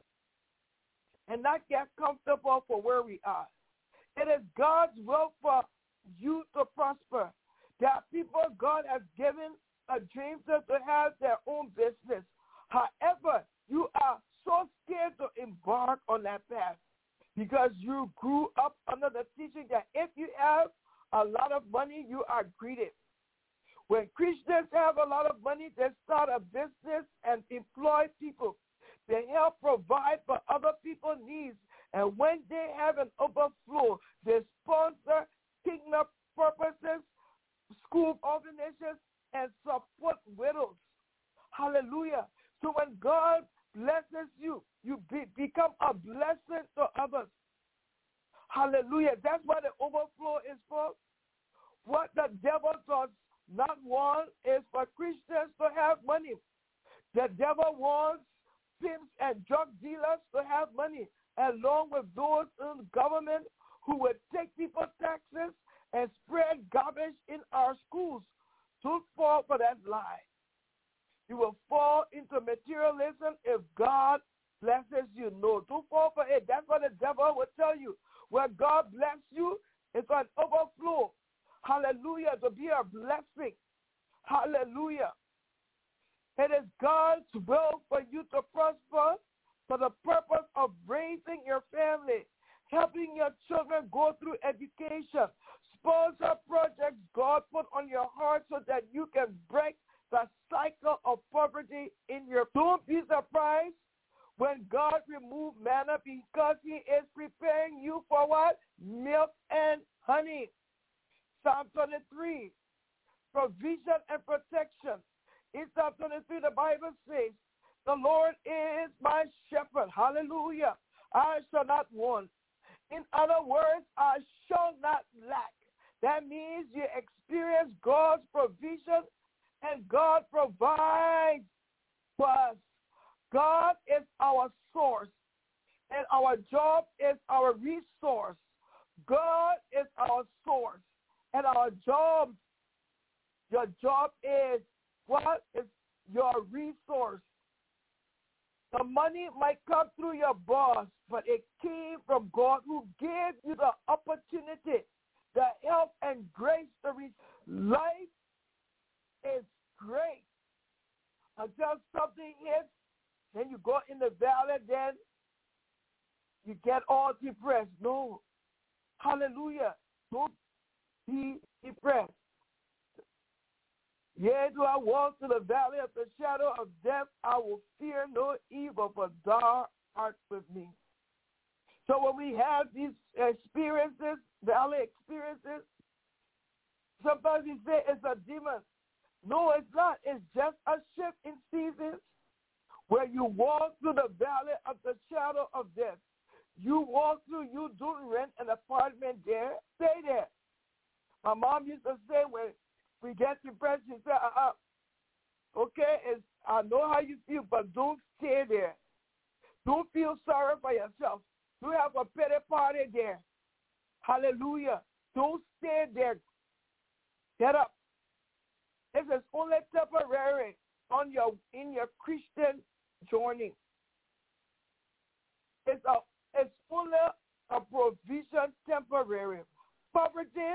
Speaker 4: and not get comfortable for where we are. It is God's will for you to prosper. There are people God has given a dream to, to have their own business. However, you are so scared to embark on that path because you grew up under the teaching that if you have a lot of money, you are greedy. When Christians have a lot of money, they start a business and employ people. They help provide for other people's needs. And when they have an overflow, they sponsor kingdom purposes, school organizations, and support widows. Hallelujah. So when God blesses you, you be, become a blessing to others. Hallelujah. That's what the overflow is for. What the devil does not want is for Christians to have money. The devil wants pimps and drug dealers to have money, along with those in government who would take people's taxes and spread garbage in our schools. Don't fall for that lie. You will fall into materialism if God blesses you. No, don't fall for it. That's what the devil will tell you. When God bless you, it's an overflow. Hallelujah, to be a blessing. Hallelujah. It is God's will for you to prosper, for the purpose of raising your family, helping your children go through education. Sponsor projects God put on your heart so that you can break the cycle of poverty in your. Don't be surprised when God removes manna, because he is preparing you for what? Milk and honey. Psalm twenty-three, provision and protection. In Psalm twenty-three, the Bible says, the Lord is my shepherd. Hallelujah. I shall not want. In other words, I shall not lack. That means you experience God's provision, and God provides for us. God is our source, and our job is our resource. God is our source, and our job, your job is what? Is your resource. The money might come through your boss, but it came from God, who gave you the opportunity, the help and grace to reach. Life is great until something hits, then you go in the valley, then you get all depressed. No. Hallelujah. Don't be depressed. Yea, do I walk through the valley of the shadow of death, I will fear no evil, for thou art with me. So when we have these experiences, valley experiences, sometimes we say it's a demon. No, it's not. It's just a shift in seasons where you walk through the valley of the shadow of death. You walk through, you don't rent an apartment there, stay there. My mom used to say when we get depressed, she said, uh-uh, okay, it's, I know how you feel, but don't stay there. Don't feel sorry for yourself. You have a pity party there. Hallelujah. Don't stay there. Get up. This is only temporary on your in your Christian journey. It's a it's only a provision temporary. Poverty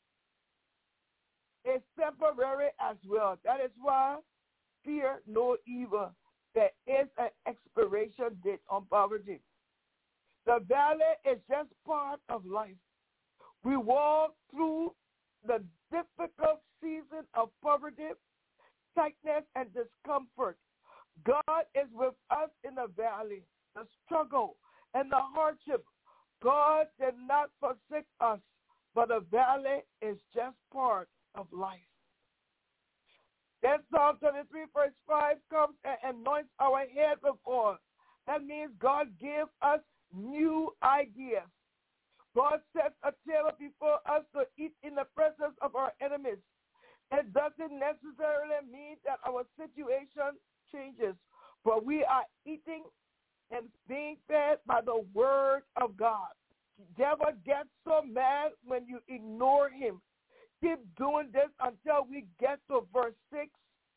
Speaker 4: is temporary as well. That is why fear no evil. There is an expiration date on poverty. The valley is just part of life. We walk through the difficult season of poverty, sickness, and discomfort. God is with us in the valley, the struggle, and the hardship. God did not forsake us, but the valley is just part of life. Then Psalm twenty-three verse five comes and anoints our head with oil. That means God gave us new ideas. God sets a table before us to eat in the presence of our enemies. It doesn't necessarily mean that our situation changes, but we are eating and being fed by the word of God. The devil gets so mad when you ignore him. Keep doing this until we get to verse six,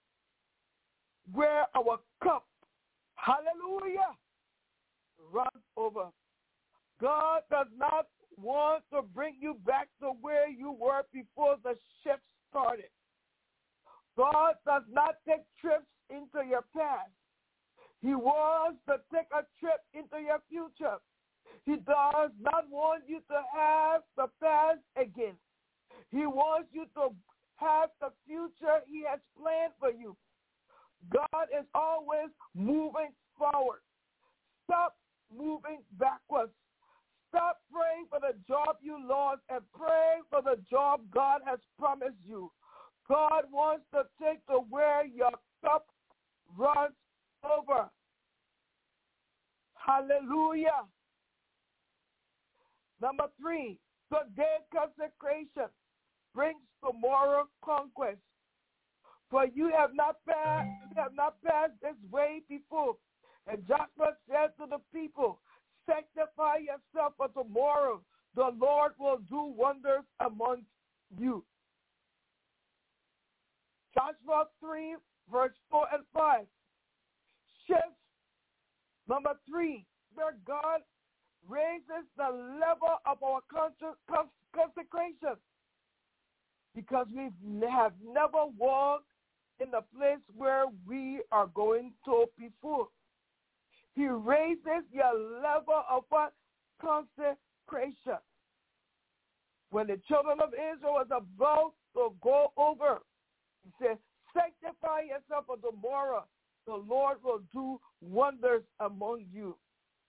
Speaker 4: where our cup, hallelujah, runs over. God does not want to bring you back to where you were before the shift started. God does not take trips into your past. He wants to take a trip into your future. He does not want you to have the past again. He wants you to have the future he has planned for you. God is always moving forward. Stop moving backwards. Stop praying for the job you lost and pray for the job God has promised you. God wants to take to where your cup runs over. Hallelujah. Number three, today consecration brings tomorrow conquest. For you have not passed, you have not passed this way before. And Joshua said to the people, sanctify yourself for tomorrow. The Lord will do wonders among you. Joshua three, verse four and five. Shift number three, where God raises the level of our consecration, because we have never walked in the place where we are going to before. He raises your level of what? Consecration. When the children of Israel was about to go over, he said, sanctify yourself for tomorrow. The Lord will do wonders among you.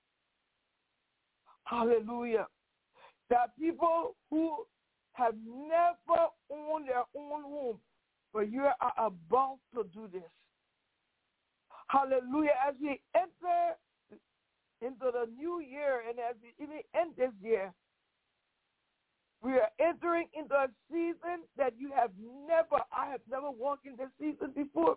Speaker 4: Hallelujah. There are people who have never owned their own home, but you are about to do this. Hallelujah. As we enter into the new year and as we even end this year, we are entering into a season that you have never, I have never walked in this season before.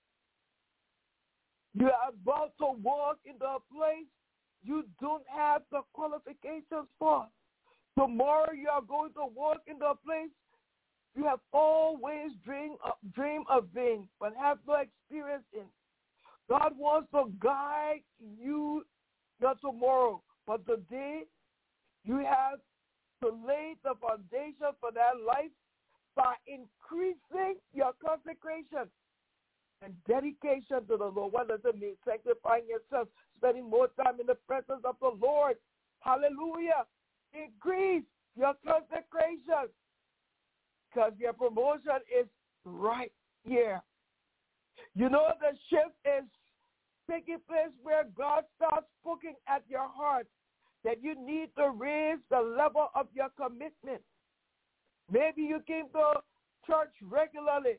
Speaker 4: You are about to walk into a place you don't have the qualifications for. Tomorrow you are going to walk into a place you have always dreamed of, dream of being, but have no experience in. God wants to guide you not tomorrow, but today you have to lay the foundation for that life by increasing your consecration and dedication to the Lord. What does it mean? Sanctifying yourself, spending more time in the presence of the Lord. Hallelujah. Increase your consecration because your promotion is right here. You know the shift is taking place where God starts poking at your heart that you need to raise the level of your commitment. Maybe you came to church regularly,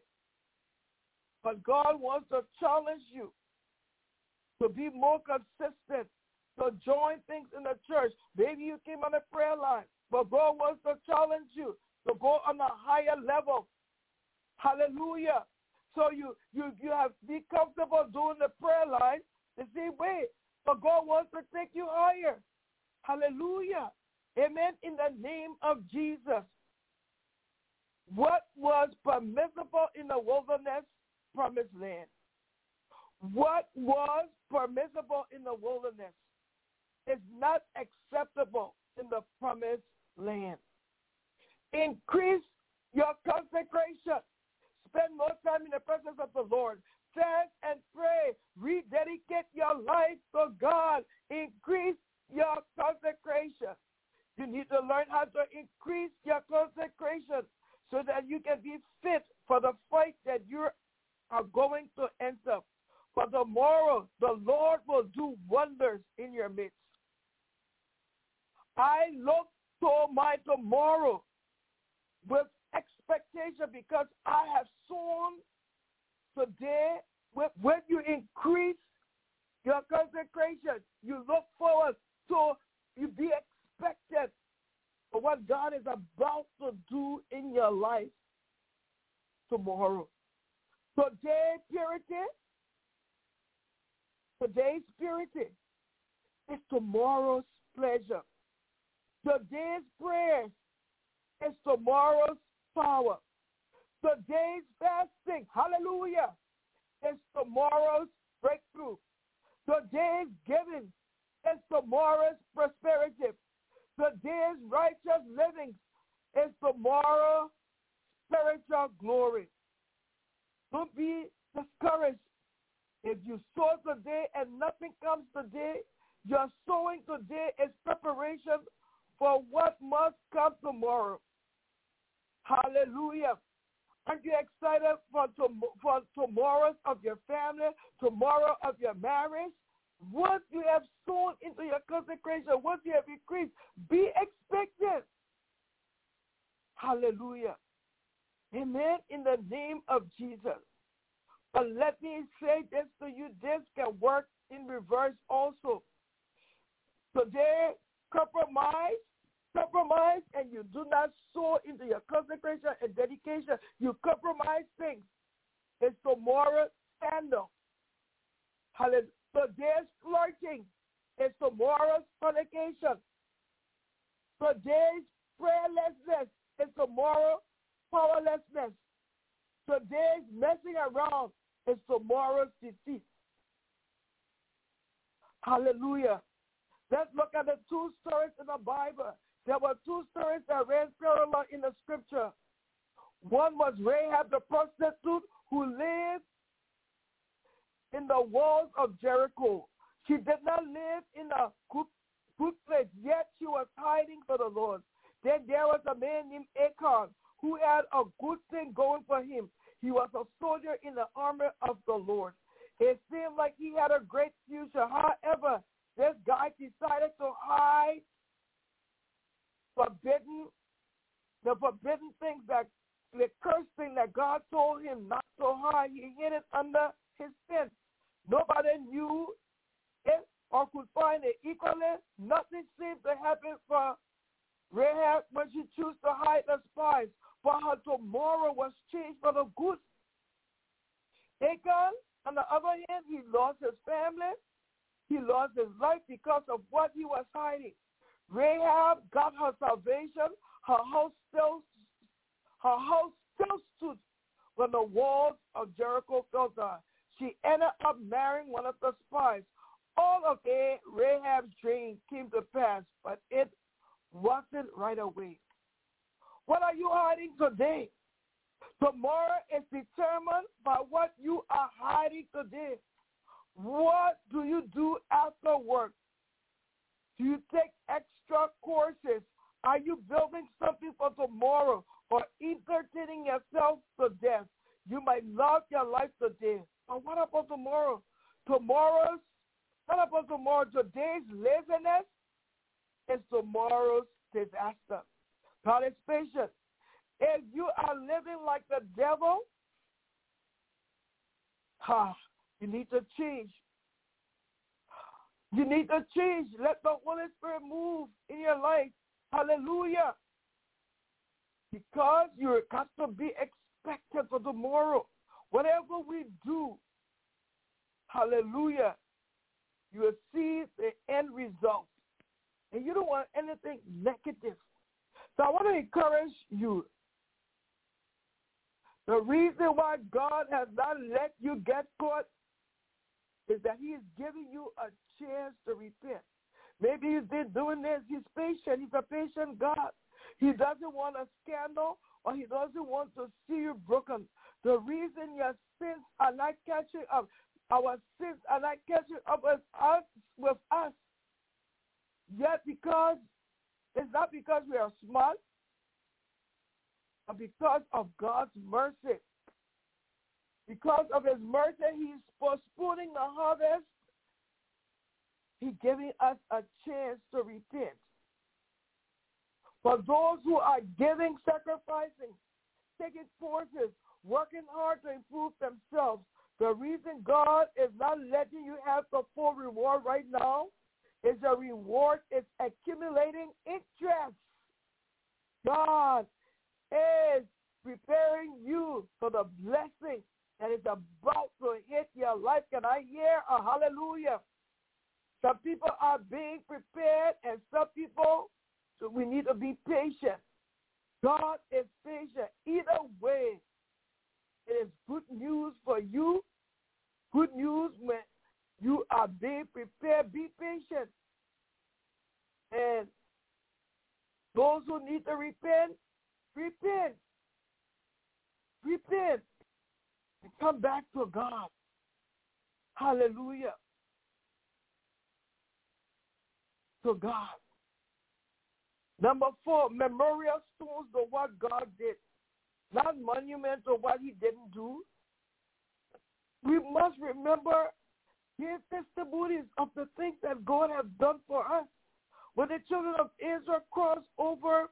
Speaker 4: but God wants to challenge you to be more consistent, to join things in the church. Maybe you came on a prayer line, but God wants to challenge you to go on a higher level. Hallelujah. So you, you, you have to be comfortable doing the prayer line the same way, but God wants to take you higher. Hallelujah. Amen. In the name of Jesus. What was permissible in the wilderness, promised land? What was permissible in the wilderness is not acceptable in the promised land. Increase your consecration. Spend more time in the presence of the Lord. Fast and pray. Rededicate your life to God. Increase your consecration. You need to learn how to increase your consecration so that you can be fit for the fight that you are going to enter. For tomorrow, the Lord will do wonders in your midst. I look to my tomorrow with expectation because I have sown today. When you increase your consecration, you look forward to, you be expected for what God is about to do in your life tomorrow. Today, purity, today's purity is tomorrow's pleasure. Today's prayers is tomorrow's power. Today's fasting, hallelujah, is tomorrow's breakthrough. Today's giving is tomorrow's prosperity. Today's righteous living is tomorrow's spiritual glory. Don't be discouraged. If you sow today and nothing comes today, your sowing today is preparation for what must come tomorrow. Hallelujah. Aren't you excited for, to, for tomorrows of your family, tomorrow of your marriage? What you have sown into your consecration, what you have increased, be expectant. Hallelujah. Amen. In the name of Jesus. But let me say this to you, this can work in reverse also. Today, compromise, compromise, and you do not sow into your consecration and dedication. You compromise things. It's tomorrow scandal. Hallelujah. Today's flirting is tomorrow's fornication. Today's prayerlessness is tomorrow's powerlessness. Today's messing around is tomorrow's defeat. Hallelujah. Let's look at the two stories in the Bible. There were two stories that ran parallel in the scripture. One was Rahab the prostitute who lived in the walls of Jericho. She did not live in a good, good place, yet she was hiding for the Lord. Then there was a man named Achan who had a good thing going for him. He was a soldier in the army of the Lord. It seemed like he had a great future. However, this guy decided to hide forbidden, the forbidden things that, the cursed thing that God told him not to hide. He hid it under his tent. Nobody knew it or could find it. Equally, nothing seemed to happen for Rahab when she chose to hide the spies. For her tomorrow was changed for the good. Achan, on the other hand, he lost his family. He lost his life because of what he was hiding. Rahab got her salvation. Her house still, her house still stood when the walls of Jericho fell down. She ended up marrying one of the spies. All of Rahab's dreams came to pass, but it wasn't right away. What are you hiding today? Tomorrow is determined by what you are hiding today. What do you do after work? Do you take extra courses? Are you building something for tomorrow or entertaining yourself to death? You might love your life today, but what about tomorrow? Tomorrow's, what about tomorrow? Today's laziness is tomorrow's disaster. God is patient. If you are living like the devil, ha, you need to change. You need to change. Let the Holy Spirit move in your life. Hallelujah. Because you got to be expected for tomorrow. Whatever we do, hallelujah, you will see the end result. And you don't want anything negative. So I want to encourage you. The reason why God has not let you get caught is that he is giving you a chance to repent. Maybe he's been doing this. He's patient. He's a patient God. He doesn't want a scandal or he doesn't want to see you broken. The reason your sins are not catching up, our sins are not catching up with us, with us yet because it's not because we are smart, but because of God's mercy. Because of his mercy, he's postponing the harvest. He's giving us a chance to repent. For those who are giving, sacrificing, taking courses, working hard to improve themselves, the reason God is not letting you have the full reward right now is the reward is accumulating interest. God is preparing you for the blessing that is about to hit your life. Can I hear a hallelujah? Some people are being prepared, and some people, so we need to be patient. God is patient. Either way, it is good news for you. Good news when you are being prepared. Be patient. And those who need to repent, repent. Repent. And come back to God. Hallelujah. To God. Number four, memorial stones to what God did. Not monuments to what he didn't do. We must remember his testimonies of the things that God has done for us. When the children of Israel crossed over,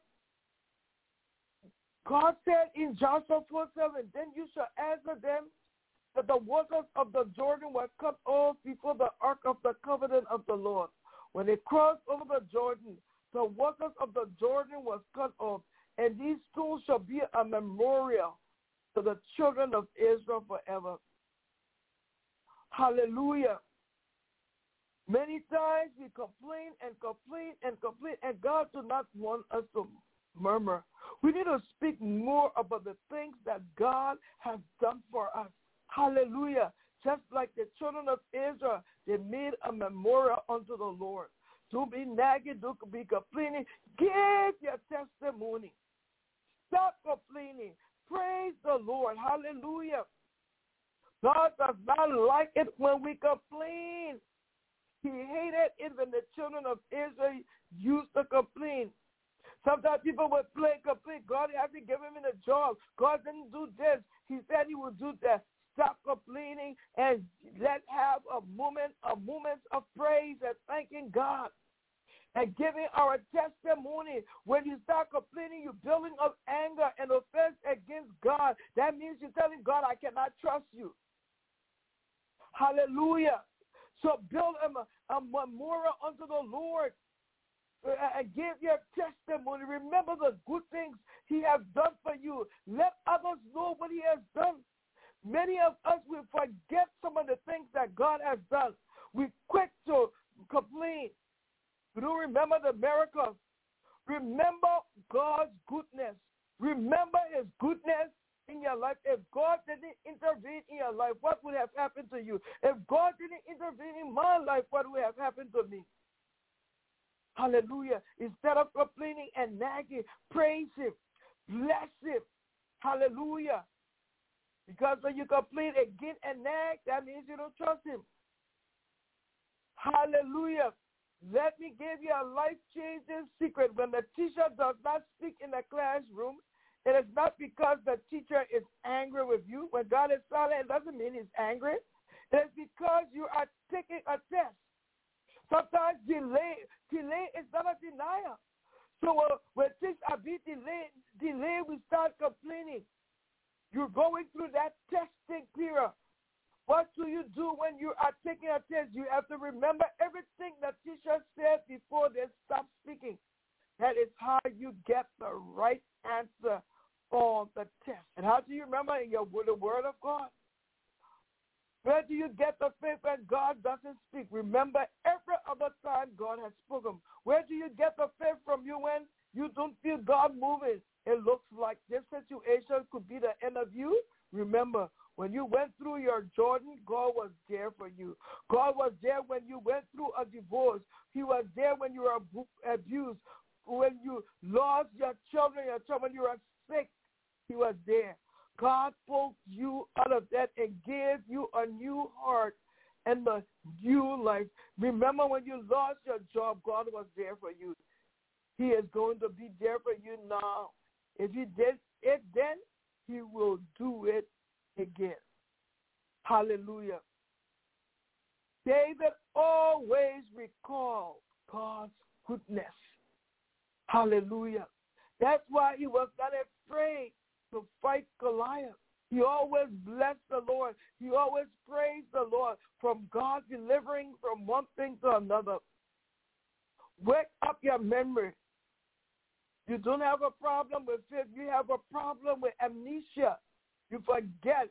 Speaker 4: God said in Joshua four seven, then you shall answer them that the waters of the Jordan were cut off before the ark of the covenant of the Lord. When they crossed over the Jordan, the waters of the Jordan was cut off, and these stones shall be a memorial to the children of Israel forever. Hallelujah. Many times we complain and complain and complain, and God does not want us to murmur. We need to speak more about the things that God has done for us. Hallelujah. Just like the children of Israel, they made a memorial unto the Lord. Don't be nagging, don't be complaining. Give your testimony. Stop complaining. Praise the Lord. Hallelujah. God does not like it when we complain. He hated it when the children of Israel used to complain. Sometimes people would play complain. God hasn't given him a job. God didn't do this. He said he would do that. Stop complaining and let's have a moment, a moment of praise and thanking God and giving our testimony. When you start complaining, you're building up anger and offense against God. That means you're telling God, I cannot trust you. Hallelujah. So build a, a memorial unto the Lord and give your testimony. Remember the good things he has done for you. Let others know what he has done. Many of us will forget some of the things that God has done. We're quick to complain. We don't remember the miracles. Remember God's goodness. Remember his goodness in your life. If God didn't intervene in your life, what would have happened to you? If God didn't intervene in my life, what would have happened to me? Hallelujah. Instead of complaining and nagging, praise him. Bless him. Hallelujah. Because when you complain again and nag, that means you don't trust him. Hallelujah. Let me give you a life-changing secret. When the teacher does not speak in the classroom, it is not because the teacher is angry with you. When God is silent, it doesn't mean he's angry. It is because you are taking a test. Sometimes delay, delay is not a denial. So uh, when things are being delayed, delayed, we start complaining. You're going through that testing period. What do you do when you are taking a test? You have to remember everything the teacher said before they stop speaking. That is how you get the right answer on the test. And how do you remember in your, the word of God? Where do you get the faith when God doesn't speak? Remember every other time God has spoken. Where do you get the faith from you when you don't feel God moving? It looks like this situation could be the end of you. Remember, when you went through your Jordan, God was there for you. God was there when you went through a divorce. He was there when you were abused. When you lost your children, your children, when you were sick, he was there. God pulled you out of that and gave you a new heart and a new life. Remember when you lost your job, God was there for you. He is going to be there for you now. If he did it then, he will do it again. Hallelujah. David always recalled God's goodness. Hallelujah. That's why he was not afraid to fight Goliath. He always blessed the Lord. He always praised the Lord from God delivering from one thing to another. Wake up your memory. You don't have a problem with it. You have a problem with amnesia. You forget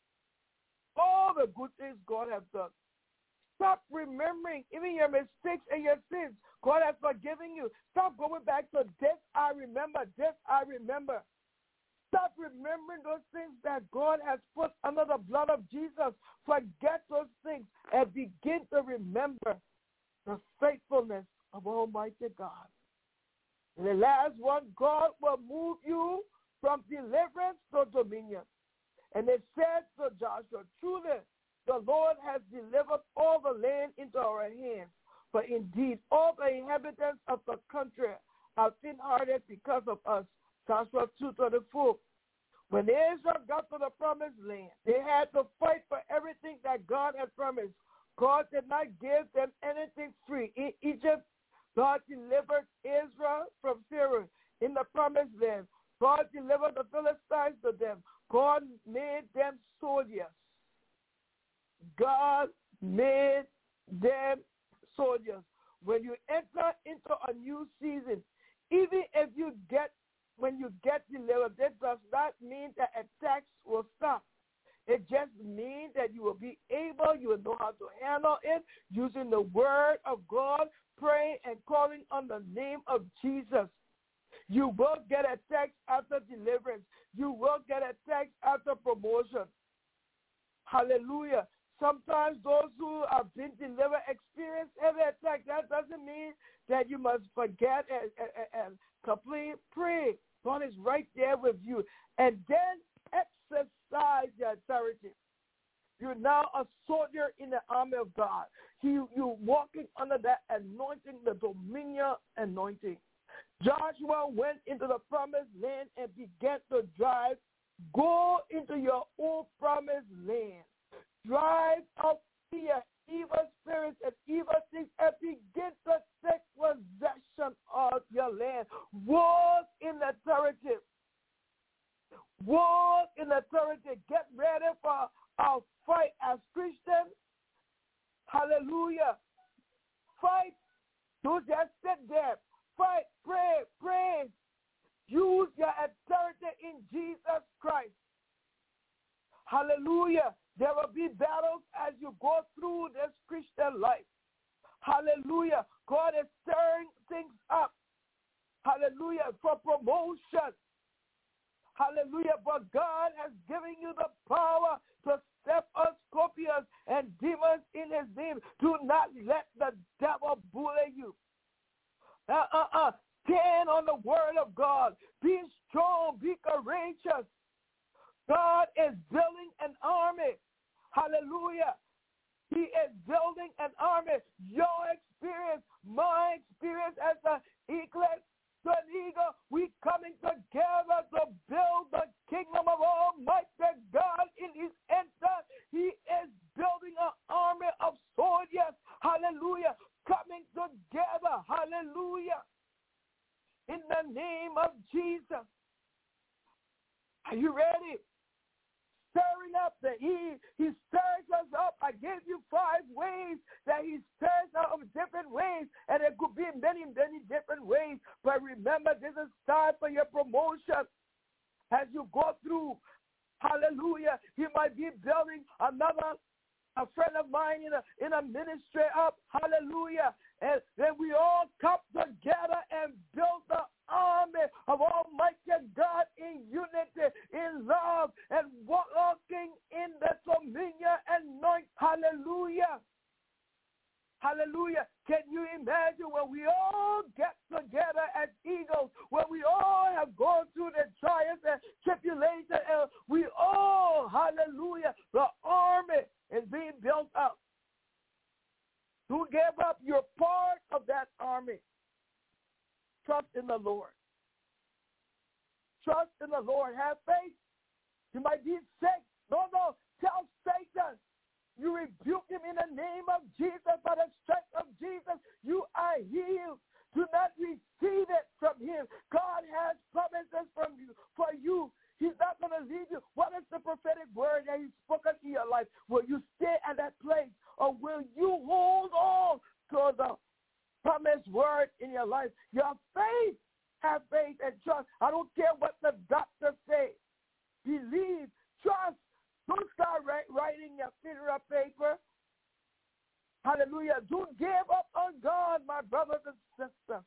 Speaker 4: all the good things God has done. Stop remembering even your mistakes and your sins. God has forgiven you. Stop going back to this I remember, this I remember. Stop remembering those things that God has put under the blood of Jesus. Forget those things and begin to remember the faithfulness of Almighty God. And the last one, God will move you from deliverance to dominion. And it said to Joshua, truly, the Lord has delivered all the land into our hands. For indeed, all the inhabitants of the country are thin-hearted because of us. Joshua two twenty-four. When Israel got to the promised land, they had to fight for everything that God had promised. God did not give them anything free. In Egypt, God delivered Israel from Pharaoh. In the promised land, God delivered the Philistines to them. God made them soldiers. God made them soldiers. When you enter into a new season, even if you get, when you get delivered, that does not mean that attacks will stop. It just means that you will be able, you will know how to handle it using the word of God, praying and calling on the name of Jesus. You will get attacks after deliverance. You will get attacks after promotion. Hallelujah. Sometimes those who have been delivered experience every attack. That doesn't mean that you must forget and, and, and complain. Pray. God is right there with you. And then exercise your authority. You're now a soldier in the army of God. you, you're walking under that anointing, the dominion anointing. Joshua went into the promised land and began to drive. Go into your own promised land. Drive out fear, evil spirits, and evil things, and begin to take possession of your land. Walk in authority. Walk in authority. Get ready for our fight as Christians. Hallelujah. Fight. Don't just sit there. Fight, pray, pray. Use your authority in Jesus Christ. Hallelujah. There will be battles as you go through this Christian life. Hallelujah. God is stirring things up. Hallelujah. For promotion. Hallelujah. But God has given you the power to step on scorpions and demons in his name. Do not let the devil bully you. Uh-uh-uh. Stand on the word of God. Be strong. Be courageous. God is building an army. Hallelujah. He is building an army. Your experience, my experience as an eclipse, an eagle, we coming together to build the kingdom of Almighty God in his enter. He is building an army of soldiers. Hallelujah. Coming together. Hallelujah. In the name of Jesus. Are you ready? Stirring up the he he stirs us up. I gave you five ways that he stirs up of different ways, and it could be many, many different ways. But remember, this is time for your promotion as you go through. Hallelujah. He might be building another a friend of mine in a in a ministry up. Hallelujah. And then we all come together and build the army of Almighty God in unity, in love, and walking in the dominion and anointing. Hallelujah. Hallelujah. Can you imagine when we all get together as eagles, when we all have gone through the trials and tribulations, and we all, hallelujah, the army is being built up. To give up your part of that army. Trust in the Lord. Trust in the Lord. Have faith. You might be sick. No, no. Tell Satan. You rebuke him in the name of Jesus. By the strength of Jesus, you are healed. Do not receive it from him. God has promises from you for you. He's not going to leave you. What is the prophetic word that he's spoken in your life? Will you stay at that place, or will you hold on to the promised word in your life? Your faith, have faith and trust. I don't care what the doctor says. Believe, trust. Don't start writing your funeral paper. Hallelujah. Don't give up on God, my brothers and sisters.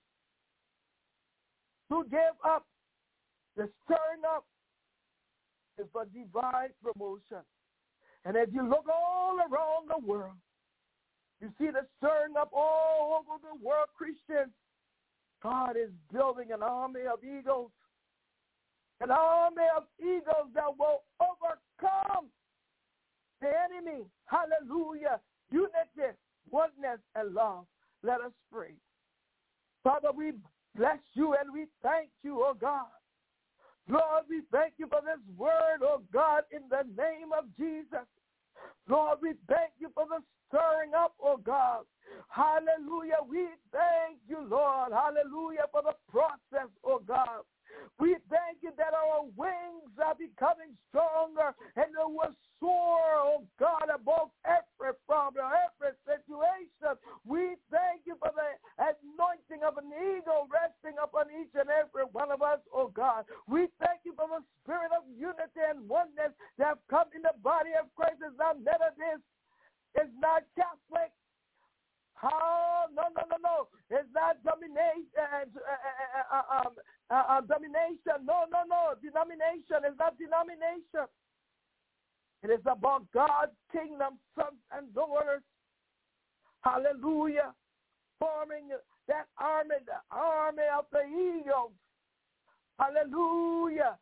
Speaker 4: Don't give up. The stirring up is for divine promotion. And as you look all around the world, you see the stirring up all over the world, Christians. God is building an army of eagles. An army of eagles that will overcome the enemy. Hallelujah. Unity, oneness, and love. Let us pray. Father, we bless you and we thank you, oh God. Lord, we thank you for this word, oh God, in the name of Jesus. Lord, we thank you for the stirring up, oh God. Hallelujah. We thank you, Lord. Hallelujah, for the process, oh God. We thank you that our wings are becoming stronger and they will soar, oh God, above every problem, every situation. We thank you for the anointing of an eagle resting upon each and every one of us, oh God. We thank you for the spirit of unity and oneness that have come in the body of Christ. It's not Methodist. It's not Catholic. Oh, no, no, no, no. It's not domination. Uh, uh, uh, um, uh, uh, domination. No, no, no. Denomination. It's not denomination. It is about God's kingdom, sons and daughters. Hallelujah. Forming that army, the army of the eagles. Hallelujah.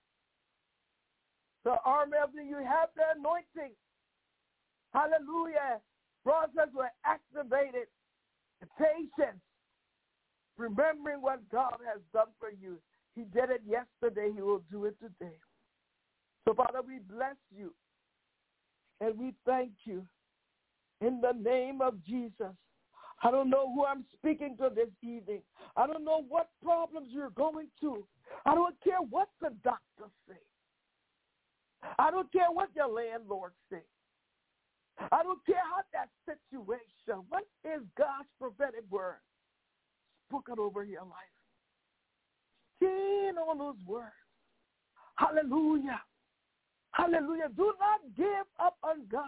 Speaker 4: The army of the, you have the anointing. Hallelujah. process were activated. Patience, remembering what God has done for you. He did it yesterday. He will do it today. So, Father, we bless you and we thank you in the name of Jesus. I don't know who I'm speaking to this evening. I don't know what problems you're going through. I don't care what the doctors say. I don't care what your landlord say. I don't care how that situation. What is God's prophetic word spoken over your life? Stand on those words. Hallelujah. Hallelujah. Do not give up on God.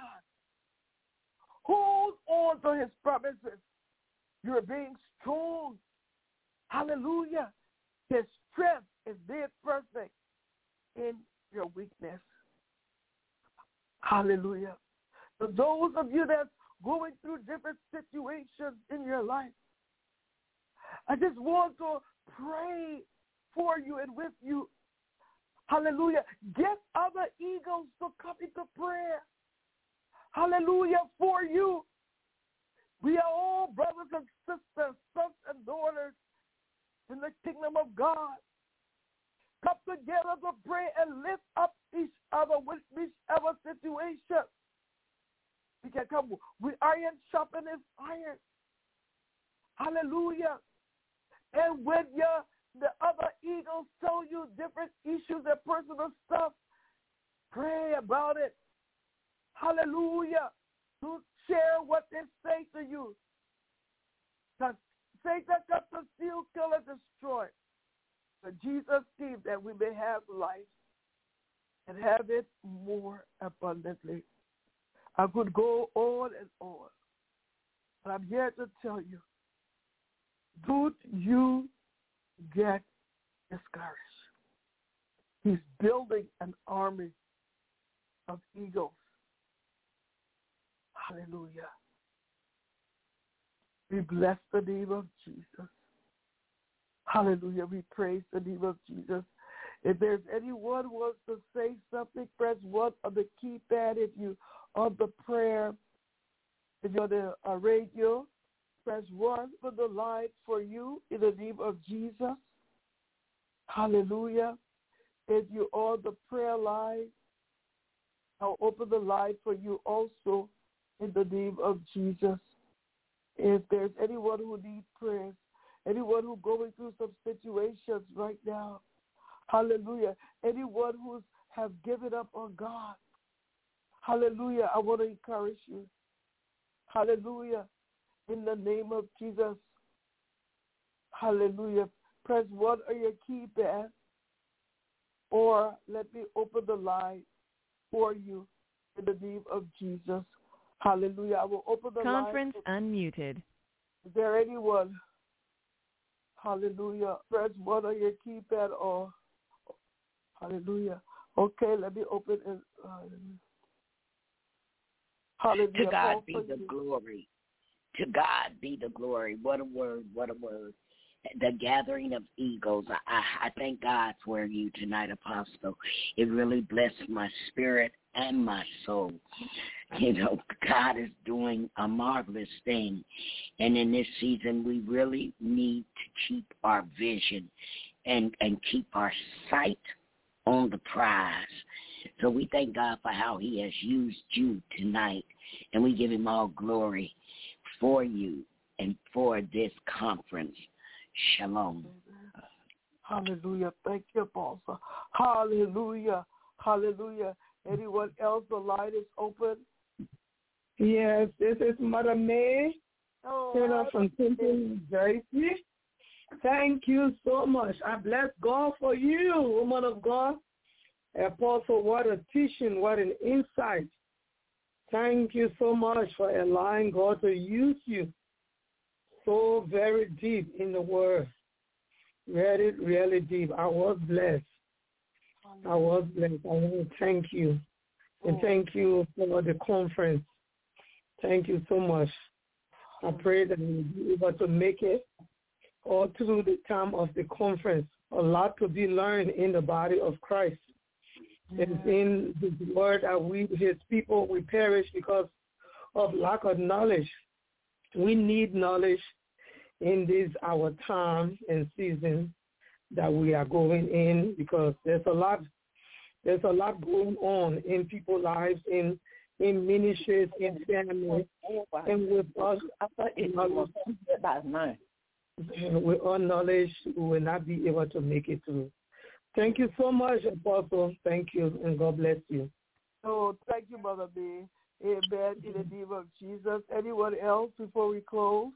Speaker 4: Hold on to his promises. You're being strong. Hallelujah. His strength is made perfect in your weakness. Hallelujah. For those of you that's going through different situations in your life, I just want to pray for you and with you. Hallelujah. Get other eagles to come into prayer. Hallelujah for you. We are all brothers and sisters, sons and daughters in the kingdom of God. Come together to pray and lift up each other with whichever situation. We can come with iron sharpeneth iron. Hallelujah. And when your the other eagles tell you different issues and personal stuff, pray about it. Hallelujah. To share what they say to you. Because Satan comes to steal, kill, and destroy. But Jesus came that we may have life and have it more abundantly. I could go on and on. But I'm here to tell you, don't you get discouraged. He's building an army of eagles. Hallelujah. We bless the name of Jesus. Hallelujah. We praise the name of Jesus. If there's anyone who wants to say something, press one on the keypad. If you on the prayer, if you're on the uh, radio, press one on the line for you in the name of Jesus. Hallelujah. If you're on the prayer line, I'll open the line for you also in the name of Jesus. If there's anyone who needs prayers, anyone who's going through some situations right now, hallelujah, anyone who have given up on God, hallelujah, I want to encourage you. Hallelujah. In the name of Jesus. Hallelujah. Press one on your keypad or let me open the line for you in the name of Jesus. Hallelujah. I will open the
Speaker 6: Conference
Speaker 4: line.
Speaker 6: Conference unmuted.
Speaker 4: Is there anyone? Hallelujah. Press one on your keypad or hallelujah. Okay, let me open it. Hallelujah.
Speaker 7: To God
Speaker 4: Paul,
Speaker 7: be
Speaker 4: thank
Speaker 7: the
Speaker 4: you.
Speaker 7: glory. To God be the glory. What a word, what a word. The gathering of eagles. I, I thank God for you tonight, Apostle. It really blessed my spirit and my soul. You know, God is doing a marvelous thing. And in this season, we really need to keep our vision and, and keep our sight on the prize. So we thank God for how he has used you tonight. And we give him all glory for you and for this conference. Shalom.
Speaker 4: Hallelujah. Thank you, Apostle. Hallelujah. Hallelujah. Anyone else? The line is open.
Speaker 8: Yes, this is Mother May,
Speaker 4: Oh,
Speaker 8: Taylor from Clinton, New Jersey. Thank you so much. I bless God for you, woman of God. Apostle, what a teaching, what an insight. Thank you so much for allowing God to use you so very deep in the word. Really, really deep. I was blessed. I was blessed. I want to thank you. And thank you for the conference. Thank you so much. I pray that we'll be able to make it all through the time of the conference. A lot to be learned in the body of Christ. It's in his word that we, his people, we perish because of lack of knowledge. We need knowledge in this our time and season that we are going in, because there's a lot there's a lot going on in people's lives, in in ministries, in family, and with us.
Speaker 7: I thought it was about nine.
Speaker 8: With our knowledge, we will not be able to make it through. Thank you so much, Apostle. Thank you, and God bless you.
Speaker 4: Oh, thank you, Mother B. Amen. In the name of Jesus. Anyone else before we close?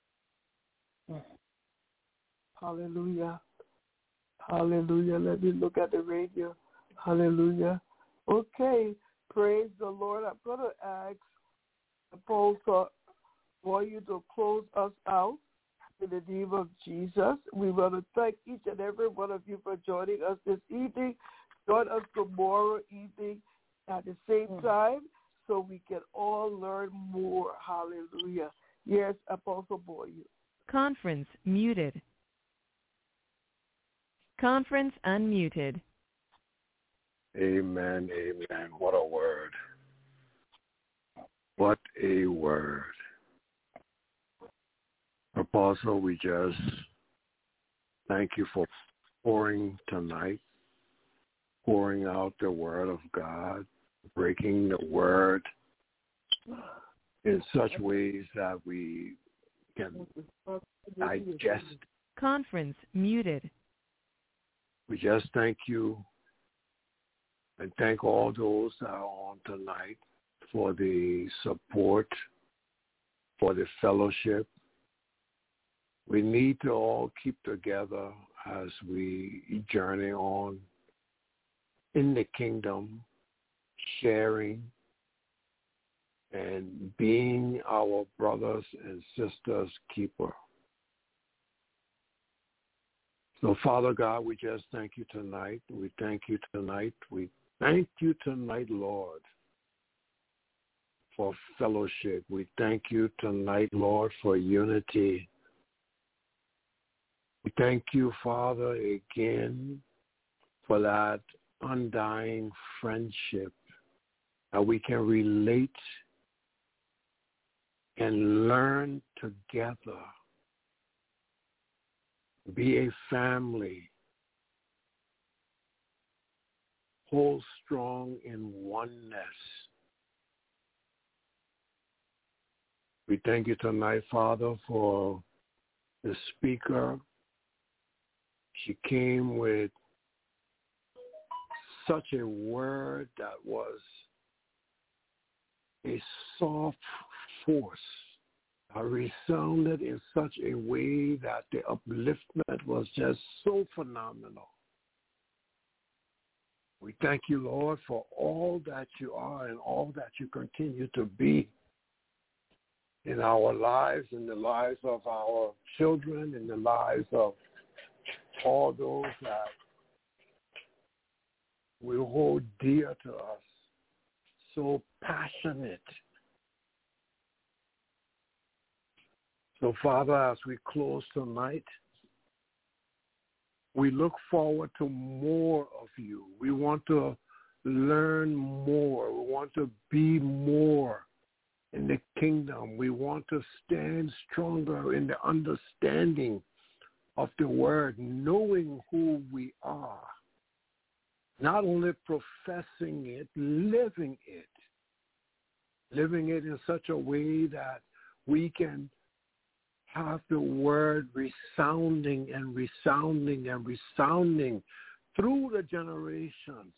Speaker 4: Hallelujah. Hallelujah. Let me look at the radio. Hallelujah. Okay. Praise the Lord. I'm going to ask Apostle for you to close us out in the name of Jesus. We want to thank each and every one of you for joining us this evening. Join us tomorrow evening at the same time so we can all learn more. Hallelujah. Yes, Apostle Boyu.
Speaker 6: Conference muted. Conference unmuted.
Speaker 5: Amen, amen. What a word. What a word. Apostle, we just thank you for pouring tonight, pouring out the word of God, breaking the word in such ways that we can digest.
Speaker 6: Conference muted.
Speaker 5: We just thank you and thank all those that are on tonight for the support, for the fellowship. We need to all keep together as we journey on in the kingdom, sharing and being our brothers and sisters' keeper. So, Father God, we just thank you tonight. We thank you tonight. We thank you tonight, Lord, for fellowship. We thank you tonight, Lord, for unity. We thank you, Father, again for that undying friendship, that we can relate and learn together, be a family, hold strong in oneness. We thank you tonight, Father, for the speaker. She came with such a word that was a soft force, that resounded in such a way that the upliftment was just so phenomenal. We thank you, Lord, for all that you are and all that you continue to be in our lives, in the lives of our children, in the lives of all those that we hold dear to us, so passionate. So, Father, as we close tonight, we look forward to more of you. We want to learn more. We want to be more in the kingdom. We want to stand stronger in the understanding of the word, knowing who we are. Not only professing it, living it. Living it in such a way that we can have the word resounding and resounding and resounding through the generations.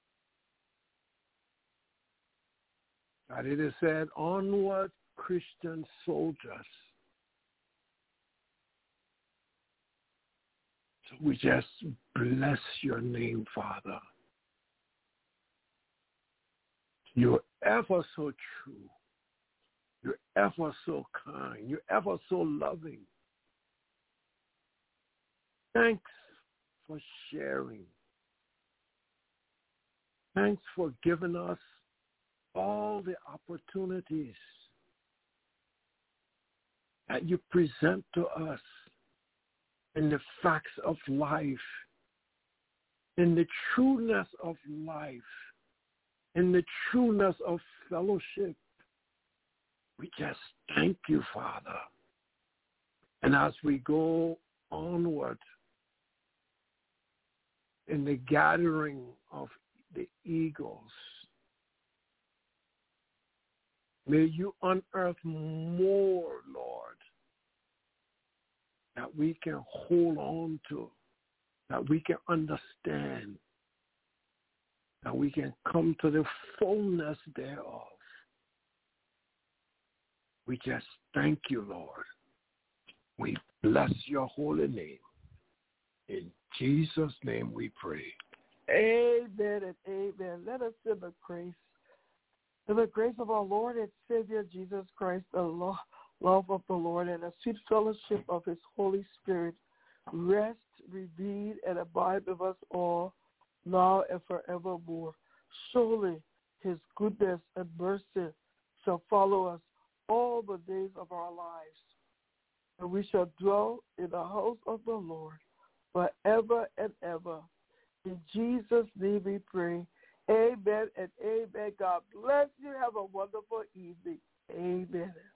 Speaker 5: That it is said, onward, Christian soldiers. So we just bless your name, Father. You're ever so true. You're ever so kind. You're ever so loving. Thanks for sharing. Thanks for giving us all the opportunities that you present to us in the facts of life, in the trueness of life, in the trueness of fellowship. We just thank you, Father. And as we go onward in the gathering of the eagles, may you unearth more, Lord, that we can hold on to, that we can understand, that we can come to the fullness thereof. We just thank you, Lord. We bless your holy name. In Jesus' name we pray.
Speaker 4: Amen and amen. Let us in the grace, in the grace of our Lord and Savior Jesus Christ, the lo- love of the Lord, and the sweet fellowship of his Holy Spirit rest, reveal, and abide with us all, now and forevermore. Surely his goodness and mercy shall follow us all the days of our lives, and we shall dwell in the house of the Lord forever and ever. In Jesus' name we pray. Amen and amen. God bless you. Have a wonderful evening. Amen.